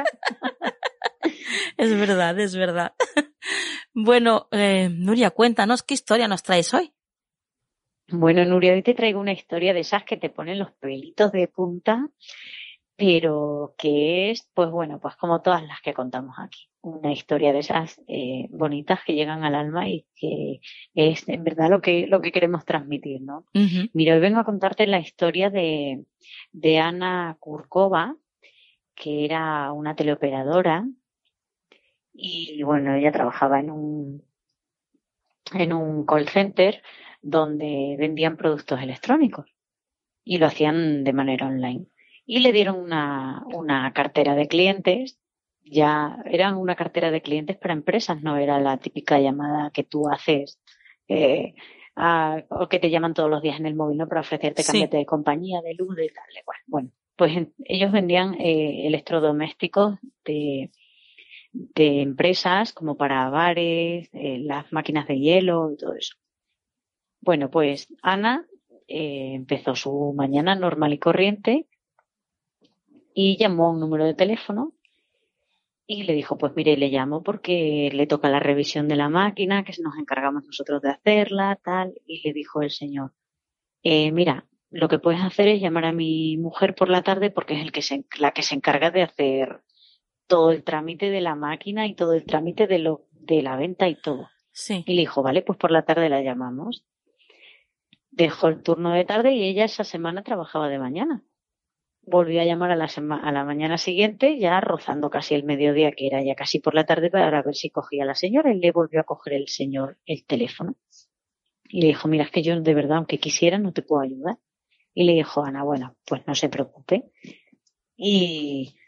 Es verdad, es verdad. Bueno, Nuria, cuéntanos qué historia nos traes hoy. Bueno, Nuria, hoy te traigo una historia de esas que te ponen los pelitos de punta, pero que es, pues bueno, pues como todas las que contamos aquí. Una historia de esas bonitas que llegan al alma y que es en verdad lo que queremos transmitir, ¿no? Uh-huh. Mira, hoy vengo a contarte la historia de Ana Kurkova, que era una teleoperadora y bueno, ella trabajaba en un call center donde vendían productos electrónicos y lo hacían de manera online. Y le dieron una cartera de clientes, ya eran una cartera de clientes para empresas, no era la típica llamada que tú haces o que te llaman todos los días en el móvil, ¿no? Para ofrecerte cámbiate de compañía, de luz, de tal, igual. Bueno, pues ellos vendían electrodomésticos de empresas como para bares, las máquinas de hielo y todo eso. Bueno, pues Ana empezó su mañana normal y corriente y llamó a un número de teléfono y le dijo, pues mire, le llamo porque le toca la revisión de la máquina, que nos encargamos nosotros de hacerla, tal. Y le dijo el señor, mira, lo que puedes hacer es llamar a mi mujer por la tarde porque es la que se encarga de hacer todo el trámite de la máquina y todo el trámite de la venta y todo. Sí. Y le dijo, vale, pues por la tarde la llamamos. Dejó el turno de tarde y ella esa semana trabajaba de mañana. Volvió a llamar a la mañana siguiente, ya rozando casi el mediodía, que era ya casi por la tarde, para ver si cogía a la señora. Y le volvió a coger el señor el teléfono. Y le dijo, mira, es que yo de verdad, aunque quisiera, no te puedo ayudar. Y le dijo Ana, bueno, pues no se preocupe. Y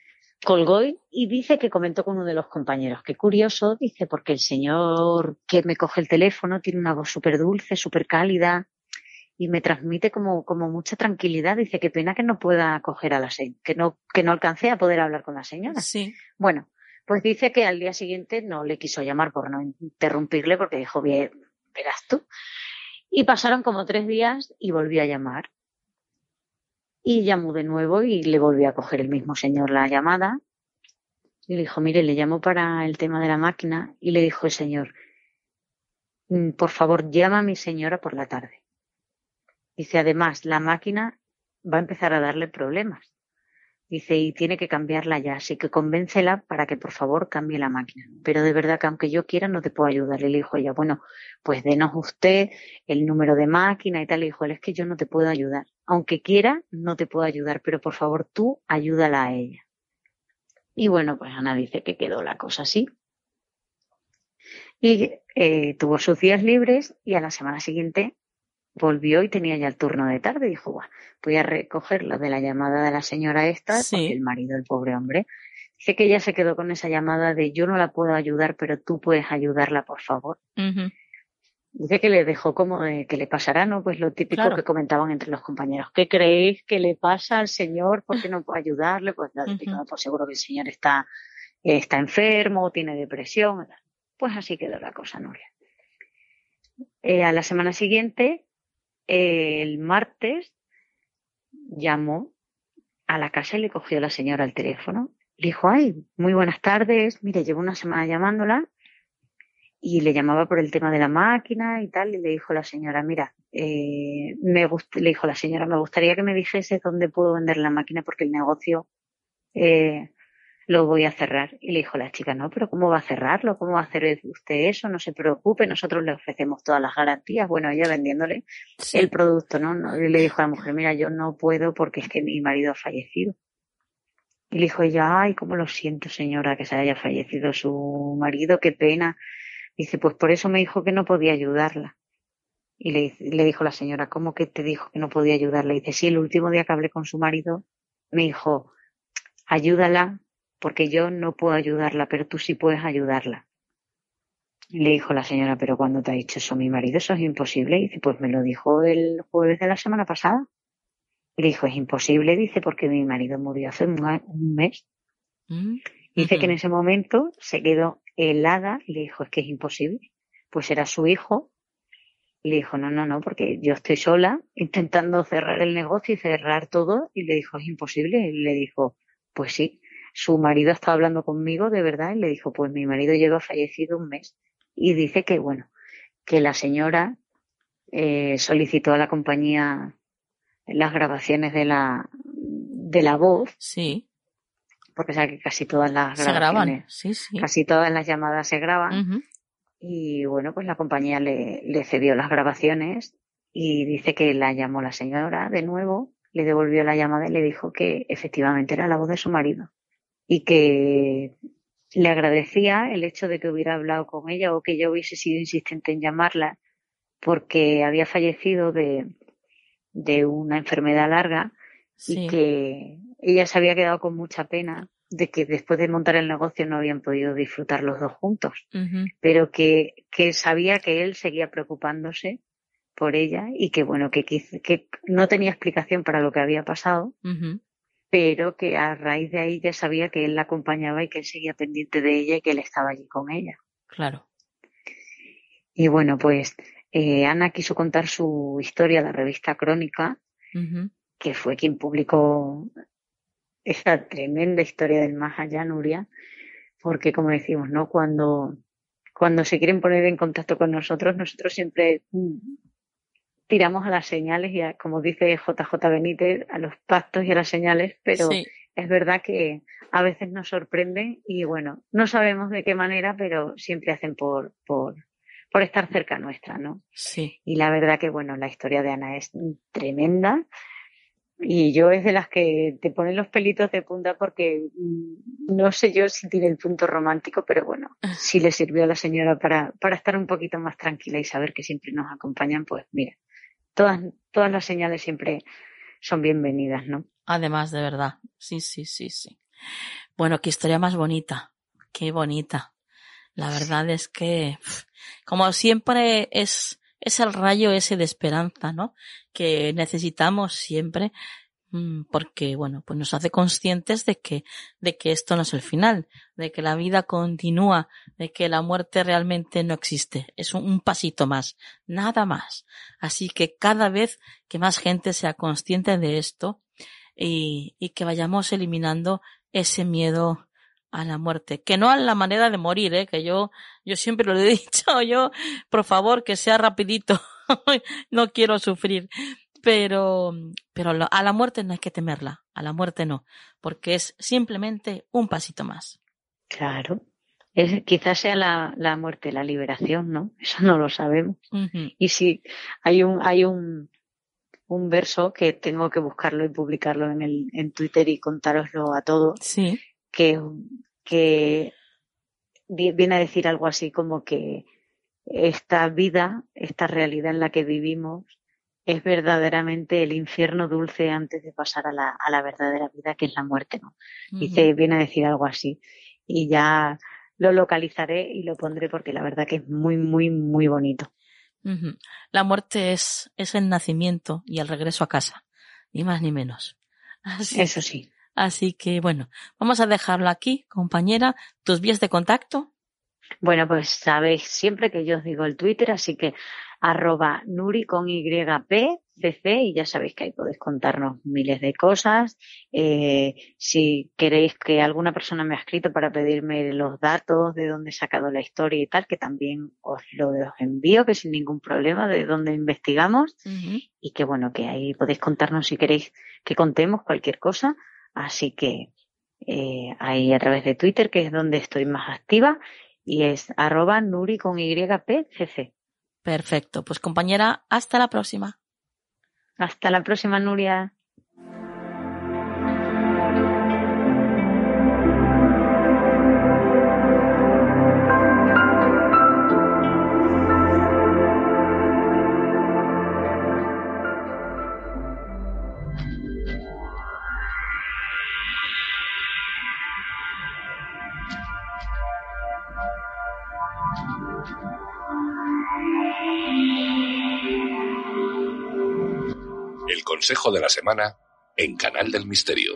colgó y dice que comentó con uno de los compañeros. Qué curioso, dice, porque el señor que me coge el teléfono tiene una voz súper dulce, súper cálida y me transmite como mucha tranquilidad. Dice, qué pena que no pueda coger a la señora, que no alcancé a poder hablar con la señora. Sí. Bueno, pues dice que al día siguiente no le quiso llamar por no interrumpirle porque dijo, bien, verás tú. Y pasaron como 3 días y volvió a llamar. Y llamó de nuevo y le volvió a coger el mismo señor la llamada. Y le dijo, mire, le llamo para el tema de la máquina. Y le dijo el señor, por favor, llama a mi señora por la tarde. Dice, además, la máquina va a empezar a darle problemas. Dice, y tiene que cambiarla ya, así que convéncela para que por favor cambie la máquina. Pero de verdad que aunque yo quiera no te puedo ayudar. Y le dijo ella, bueno, pues denos usted el número de máquina y tal. Le dijo él, es que yo no te puedo ayudar. Aunque quiera, no te puedo ayudar, pero por favor tú ayúdala a ella. Y bueno, pues Ana dice que quedó la cosa así. Y tuvo sus días libres y a la semana siguiente volvió y tenía ya el turno de tarde. Dijo, bueno, voy a recoger lo de la llamada de la señora esta, Sí. porque el marido, el pobre hombre, dice que ella se quedó con esa llamada de yo no la puedo ayudar, pero tú puedes ayudarla, por favor. Ujú. Dice que le dejó como de que le pasará, ¿no? Pues lo típico Claro. que comentaban entre los compañeros. ¿Qué creéis que le pasa al señor? ¿Por qué no puedo ayudarle? Pues lo típico, Ujú. ¿no? Pues seguro que el señor está enfermo, tiene depresión. Pues así quedó la cosa, Nuria. A la semana siguiente, el martes, llamó a la casa y le cogió la señora el teléfono. Le dijo, ay, muy buenas tardes, mire, llevo una semana llamándola y le llamaba por el tema de la máquina y tal, y le dijo la señora, mira, le dijo la señora, me gustaría que me dijese dónde puedo vender la máquina porque el negocio lo voy a cerrar. Y le dijo la chica, no, pero ¿cómo va a cerrarlo? ¿Cómo va a hacer usted eso? No se preocupe, nosotros le ofrecemos todas las garantías. Bueno, ella vendiéndole Sí. el producto, ¿no? Y le dijo a la mujer, mira, yo no puedo porque es que mi marido ha fallecido. Y le dijo ella, ay, cómo lo siento, señora, que se haya fallecido su marido, qué pena. Dice, pues por eso me dijo que no podía ayudarla. Y le dijo la señora, ¿cómo que te dijo que no podía ayudarla? Y dice, sí, el último día que hablé con su marido, me dijo, ayúdala, porque yo no puedo ayudarla, pero tú sí puedes ayudarla. Y le dijo la señora, pero ¿cuándo te ha dicho eso mi marido? Eso es imposible. Y dice, pues me lo dijo el jueves de la semana pasada. Y le dijo, es imposible, dice, porque mi marido murió hace un mes. Mm. Dice que en Ujú. ese momento se quedó helada y le dijo, es que es imposible. Pues era su hijo. Y le dijo, no, porque yo estoy sola intentando cerrar el negocio y cerrar todo. Y le dijo, es imposible. Y le dijo, pues sí, su marido estaba hablando conmigo de verdad. Y le dijo, pues mi marido lleva fallecido un mes. Y dice que, bueno, que la señora solicitó a la compañía las grabaciones de la voz, Sí. porque sabe que casi todas las Se graban. grabaciones, Sí, sí. casi todas las llamadas se graban. Ujú. Y bueno, pues la compañía le cedió las grabaciones y dice que la llamó la señora de nuevo, le devolvió la llamada y le dijo que efectivamente era la voz de su marido y que le agradecía el hecho de que hubiera hablado con ella o que yo hubiese sido insistente en llamarla porque había fallecido de una enfermedad larga y Sí. que ella se había quedado con mucha pena de que después de montar el negocio no habían podido disfrutar los dos juntos, Ujú. pero que sabía que él seguía preocupándose por ella y que bueno, que no tenía explicación para lo que había pasado, Ujú. pero que a raíz de ahí ya sabía que él la acompañaba y que él seguía pendiente de ella y que él estaba allí con ella. Claro. Y bueno, pues Ana quiso contar su historia a la revista Crónica, Ujú. que fue quien publicó esa tremenda historia del más allá, Nuria, porque como decimos, ¿no? Cuando se quieren poner en contacto con nosotros siempre tiramos a las señales y como dice JJ Benítez, a los pactos y a las señales, pero Sí. es verdad que a veces nos sorprenden y bueno, no sabemos de qué manera, pero siempre hacen por estar cerca nuestra, ¿no? Sí. Y la verdad que bueno, la historia de Ana es tremenda. Y yo es de las que te ponen los pelitos de punta porque no sé yo si tiene el punto romántico, pero bueno, si le sirvió a la señora para estar un poquito más tranquila y saber que siempre nos acompañan, pues mira, todas las señales siempre son bienvenidas, ¿no? Además, de verdad. Sí, sí, sí, sí. Bueno, qué historia más bonita. Qué bonita. La verdad es que, como siempre, es el rayo ese de esperanza, ¿no? Que necesitamos siempre, porque, bueno, pues nos hace conscientes de que esto no es el final, de que la vida continúa, de que la muerte realmente no existe. Es un pasito más, nada más. Así que cada vez que más gente sea consciente de esto y que vayamos eliminando ese miedo a la muerte, que no a la manera de morir, que yo siempre lo he dicho, por favor, que sea rapidito, no quiero sufrir, pero a la muerte no hay que temerla, a la muerte no, porque es simplemente un pasito más. Claro, quizás sea la muerte, la liberación, ¿no? Eso no lo sabemos. Uh-huh. Y sí, hay un verso que tengo que buscarlo y publicarlo en Twitter y contároslo a todos. Sí. Que viene a decir algo así como que esta vida, esta realidad en la que vivimos, es verdaderamente el infierno dulce antes de pasar a la verdadera vida, que es la muerte, ¿no? Uh-huh. Viene a decir algo así. Y ya lo localizaré y lo pondré porque la verdad que es muy, muy, muy bonito. Uh-huh. La muerte es el nacimiento y el regreso a casa, ni más ni menos. Eso sí. Así que, bueno, vamos a dejarlo aquí, compañera. ¿Tus vías de contacto? Bueno, pues sabéis siempre que yo os digo el Twitter, así que @Nuri con YPCC, y ya sabéis que ahí podéis contarnos miles de cosas. Si queréis que alguna persona me ha escrito para pedirme los datos de dónde he sacado la historia y tal, que también os envío, que sin ningún problema, de dónde investigamos. Uh-huh. Y que bueno, que ahí podéis contarnos si queréis que contemos cualquier cosa. Así que ahí a través de Twitter, que es donde estoy más activa, y es @Nuri con YPCC. Perfecto. Pues compañera, hasta la próxima. Hasta la próxima, Nuria. El consejo de la semana en Canal del Misterio.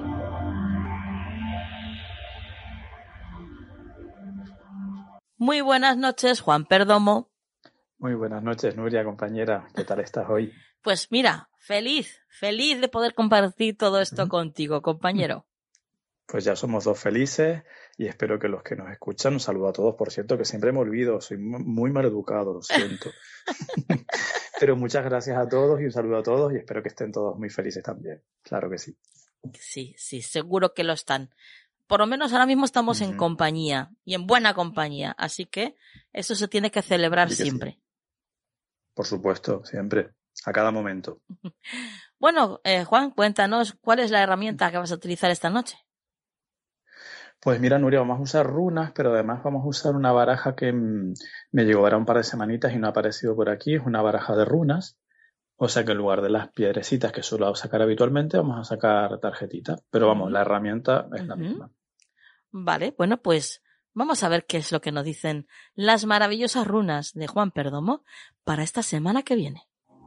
Muy buenas noches, Juan Perdomo. Muy buenas noches, Nuria, compañera. ¿Qué tal estás hoy? Pues mira, feliz de poder compartir todo esto contigo, compañero. Pues ya somos dos felices y espero que los que nos escuchan, un saludo a todos, por cierto, que siempre me olvido, soy muy mal educado, lo siento. Pero muchas gracias a todos y un saludo a todos y espero que estén todos muy felices también. Claro que sí. Sí, seguro que lo están. Por lo menos ahora mismo estamos en compañía y en buena compañía, así que eso se tiene que celebrar siempre. Sí. Por supuesto, siempre, a cada momento. Bueno, Juan, cuéntanos, ¿cuál es la herramienta que vas a utilizar esta noche? Pues mira, Nuria, vamos a usar runas, pero además vamos a usar una baraja que me llegó ahora un par de semanitas y no ha aparecido por aquí. Es una baraja de runas, o sea que en lugar de las piedrecitas que suelo sacar habitualmente, vamos a sacar tarjetitas. Pero vamos, la herramienta es la misma. Vale, bueno, pues vamos a ver qué es lo que nos dicen las maravillosas runas de Juan Perdomo para esta semana que viene.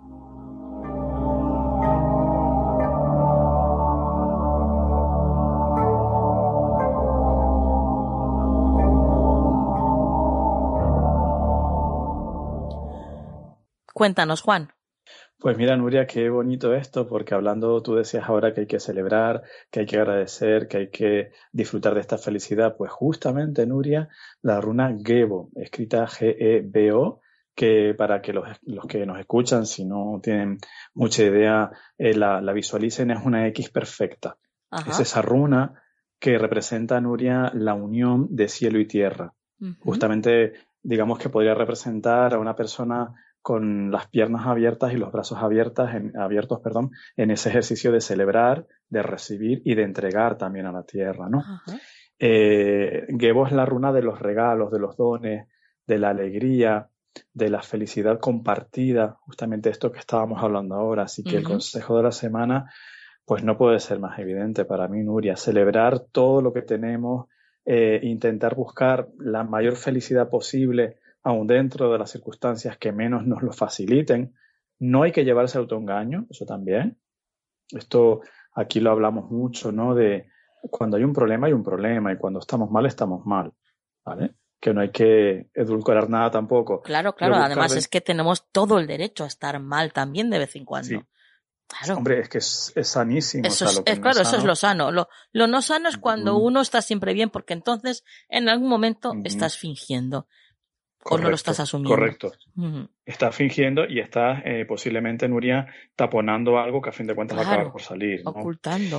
Cuéntanos, Juan. Pues mira, Nuria, qué bonito esto, porque hablando, tú decías ahora que hay que celebrar, que hay que agradecer, que hay que disfrutar de esta felicidad. Pues justamente, Nuria, la runa Gebo, escrita G-E-B-O, que para que los que nos escuchan, si no tienen mucha idea, la visualicen, es una X perfecta. Ajá. Es esa runa que representa, Nuria, la unión de cielo y tierra. Justamente, digamos que podría representar a una persona con las piernas abiertas y los brazos abiertos, en ese ejercicio de celebrar, de recibir y de entregar también a la tierra, ¿no? Gebo es la runa de los regalos, de los dones, de la alegría, de la felicidad compartida, justamente esto que estábamos hablando ahora. Así que el consejo de la semana, pues no puede ser más evidente para mí, Nuria. Celebrar todo lo que tenemos, intentar buscar la mayor felicidad posible, aun dentro de las circunstancias que menos nos lo faciliten. No hay que llevarse autoengaño, eso también. Esto aquí lo hablamos mucho, ¿no? De cuando hay un problema, y cuando estamos mal, ¿vale? Que no hay que edulcorar nada tampoco. Claro. Además es que tenemos todo el derecho a estar mal también de vez en cuando. Sí. Claro. Hombre, es que es sanísimo. Eso, o sea, lo que claro, no es eso es lo sano. Lo no sano es cuando uno está siempre bien, porque entonces en algún momento estás fingiendo. Correcto, o no lo estás asumiendo. Correcto. Estás fingiendo y estás posiblemente, Nuria, taponando algo que a fin de cuentas va a acabar por salir, ¿no? Ocultando.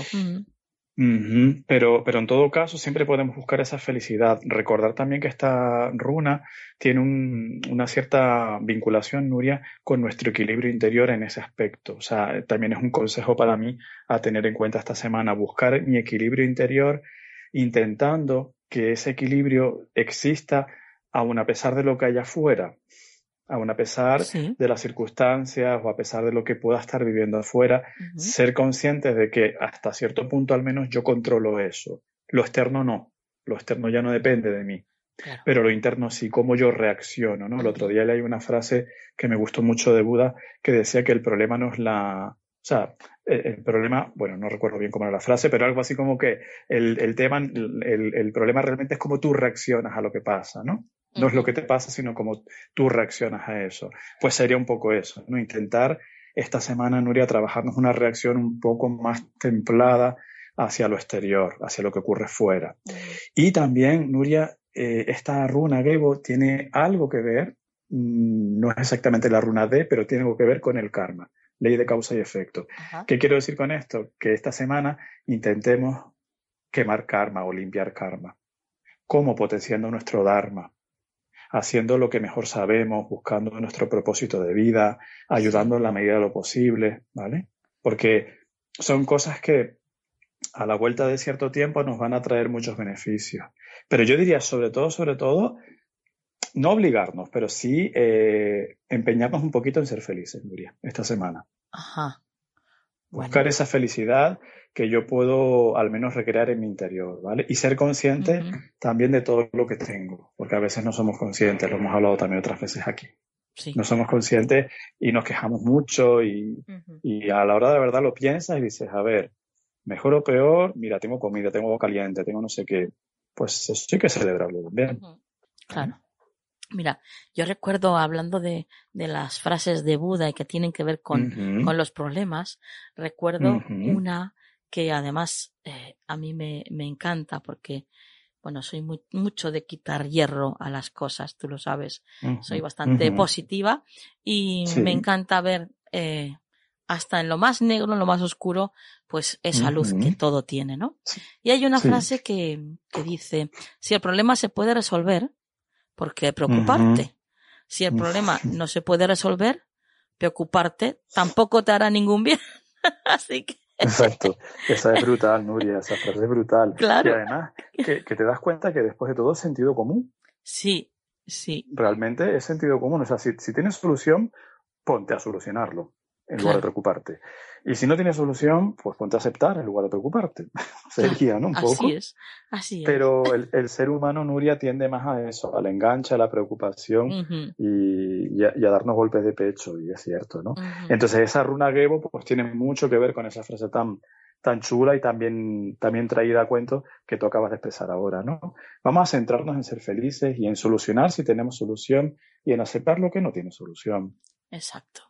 Pero en todo caso siempre podemos buscar esa felicidad. Recordar también que esta runa tiene una cierta vinculación, Nuria, con nuestro equilibrio interior en ese aspecto. O sea, también es un consejo para mí a tener en cuenta esta semana, buscar mi equilibrio interior, intentando que ese equilibrio exista aun a pesar de lo que haya afuera. Aun a pesar de las circunstancias o a pesar de lo que pueda estar viviendo afuera, ser conscientes de que hasta cierto punto al menos yo controlo eso. Lo externo no, lo externo ya no depende de mí, pero lo interno sí, cómo yo reacciono, ¿no? El otro día leí una frase que me gustó mucho de Buda que decía que el problema no es el problema, bueno, no recuerdo bien cómo era la frase, pero algo así como que el problema realmente es cómo tú reaccionas a lo que pasa, ¿no? No es lo que te pasa, sino cómo tú reaccionas a eso. Pues sería un poco eso, ¿no? Intentar esta semana, Nuria, trabajarnos una reacción un poco más templada hacia lo exterior, hacia lo que ocurre fuera. Y también, Nuria, esta runa Gebo tiene algo que ver, no es exactamente la runa D, pero tiene algo que ver con el karma, ley de causa y efecto. ¿Qué quiero decir con esto? Que esta semana intentemos quemar karma o limpiar karma. ¿Cómo? Potenciando nuestro dharma, haciendo lo que mejor sabemos, buscando nuestro propósito de vida, ayudando en la medida de lo posible, ¿vale? Porque son cosas que a la vuelta de cierto tiempo nos van a traer muchos beneficios. Pero yo diría, sobre todo, no obligarnos, pero sí empeñarnos un poquito en ser felices, Nuria, esta semana. Buscar esa felicidad que yo puedo al menos recrear en mi interior, ¿vale? Y ser consciente también de todo lo que tengo, porque a veces no somos conscientes, lo hemos hablado también otras veces aquí. No somos conscientes y nos quejamos mucho y a la hora de verdad lo piensas y dices, a ver, mejor o peor, mira, tengo comida, tengo agua caliente, tengo no sé qué, pues eso hay que celebrarlo también. Claro. Mira, yo recuerdo hablando de las frases de Buda y que tienen que ver con los problemas, recuerdo una que además a mí me encanta porque, bueno, soy mucho de quitar hierro a las cosas, tú lo sabes, soy bastante positiva y me encanta ver hasta en lo más negro, en lo más oscuro, pues esa luz que todo tiene, ¿no? Y hay una frase que dice, si el problema se puede resolver, ¿por qué preocuparte? Si el problema no se puede resolver, preocuparte tampoco te hará ningún bien. Así que... Exacto. Esa es brutal, Nuria. Esa frase es brutal. Claro. Y además, que te das cuenta que después de todo es sentido común. Sí. Realmente es sentido común. O sea, si tienes solución, ponte a solucionarlo en lugar de preocuparte. Y si no tienes solución, pues ponte a aceptar en lugar de preocuparte. Sería, ¿no? Un poco. Así es. Pero el ser humano, Nuria, tiende más a eso, al enganche, a la preocupación y a darnos golpes de pecho, y es cierto, ¿no? Entonces esa runa Gebo pues tiene mucho que ver con esa frase tan chula y también traída a cuento que tú acabas de expresar ahora, ¿no? Vamos a centrarnos en ser felices y en solucionar si tenemos solución y en aceptar lo que no tiene solución. Exacto.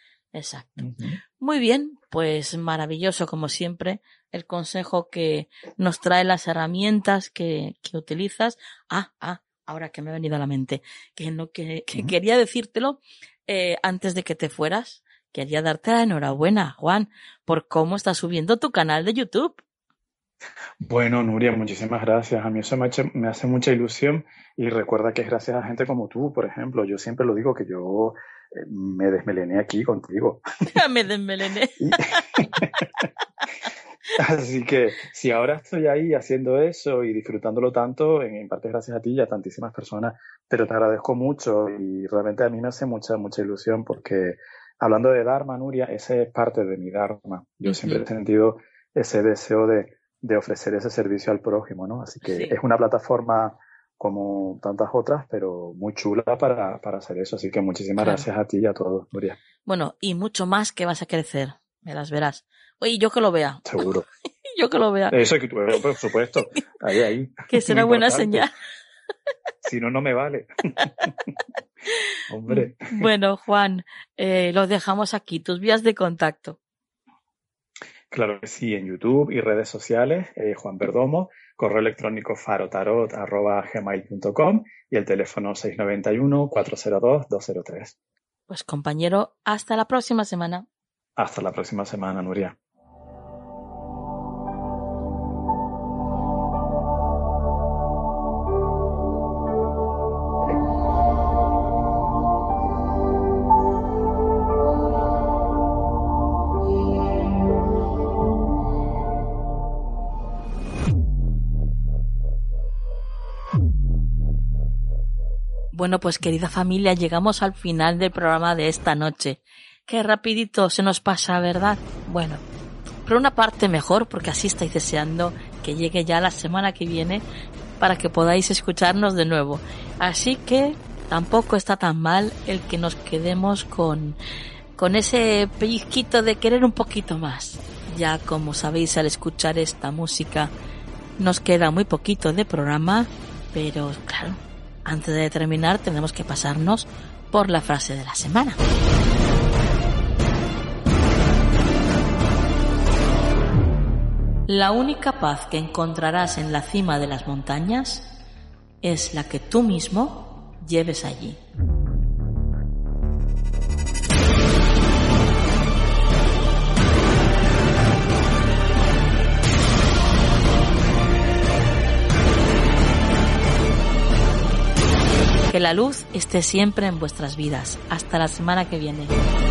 Muy bien, pues maravilloso como siempre el consejo que nos trae, las herramientas que utilizas. Ahora que me ha venido a la mente, que quería decírtelo antes de que te fueras, quería darte la enhorabuena, Juan, por cómo estás subiendo tu canal de YouTube. Bueno, Nuria, muchísimas gracias. A mí eso me hace mucha ilusión y recuerda que es gracias a gente como tú, por ejemplo. Yo siempre lo digo que yo me desmelené aquí contigo. Me desmelené. Así que si ahora estoy ahí haciendo eso y disfrutándolo tanto, en parte gracias a ti y a tantísimas personas, pero te agradezco mucho y realmente a mí me hace mucha ilusión porque hablando de Dharma, Nuria, ese es parte de mi Dharma. Yo siempre he sentido ese deseo de ofrecer ese servicio al prójimo, ¿no? Así que es una plataforma como tantas otras, pero muy chula para hacer eso. Así que muchísimas gracias a ti y a todos, Nuria. Bueno, y mucho más que vas a crecer. Verás. Oye, yo que lo vea. Seguro. Yo que lo vea. Eso que tú, por supuesto. Ahí. Que será buena señal. Si no, no me vale. Hombre. Bueno, Juan, los dejamos aquí. Tus vías de contacto. Claro que sí, en YouTube y redes sociales, Juan Perdomo, correo electrónico farotarot@gmail.com y el teléfono 691-402-203. Pues compañero, hasta la próxima semana. Hasta la próxima semana, Nuria. Bueno, pues querida familia, llegamos al final del programa de esta noche. Qué rapidito se nos pasa, ¿verdad? Bueno, por una parte mejor, porque así estáis deseando que llegue ya la semana que viene para que podáis escucharnos de nuevo. Así que tampoco está tan mal el que nos quedemos con ese pellizquito de querer un poquito más. Ya como sabéis, al escuchar esta música nos queda muy poquito de programa, pero claro, antes de terminar tenemos que pasarnos por la frase de la semana. La única paz que encontrarás en la cima de las montañas es la que tú mismo lleves allí. Que la luz esté siempre en vuestras vidas. Hasta la semana que viene.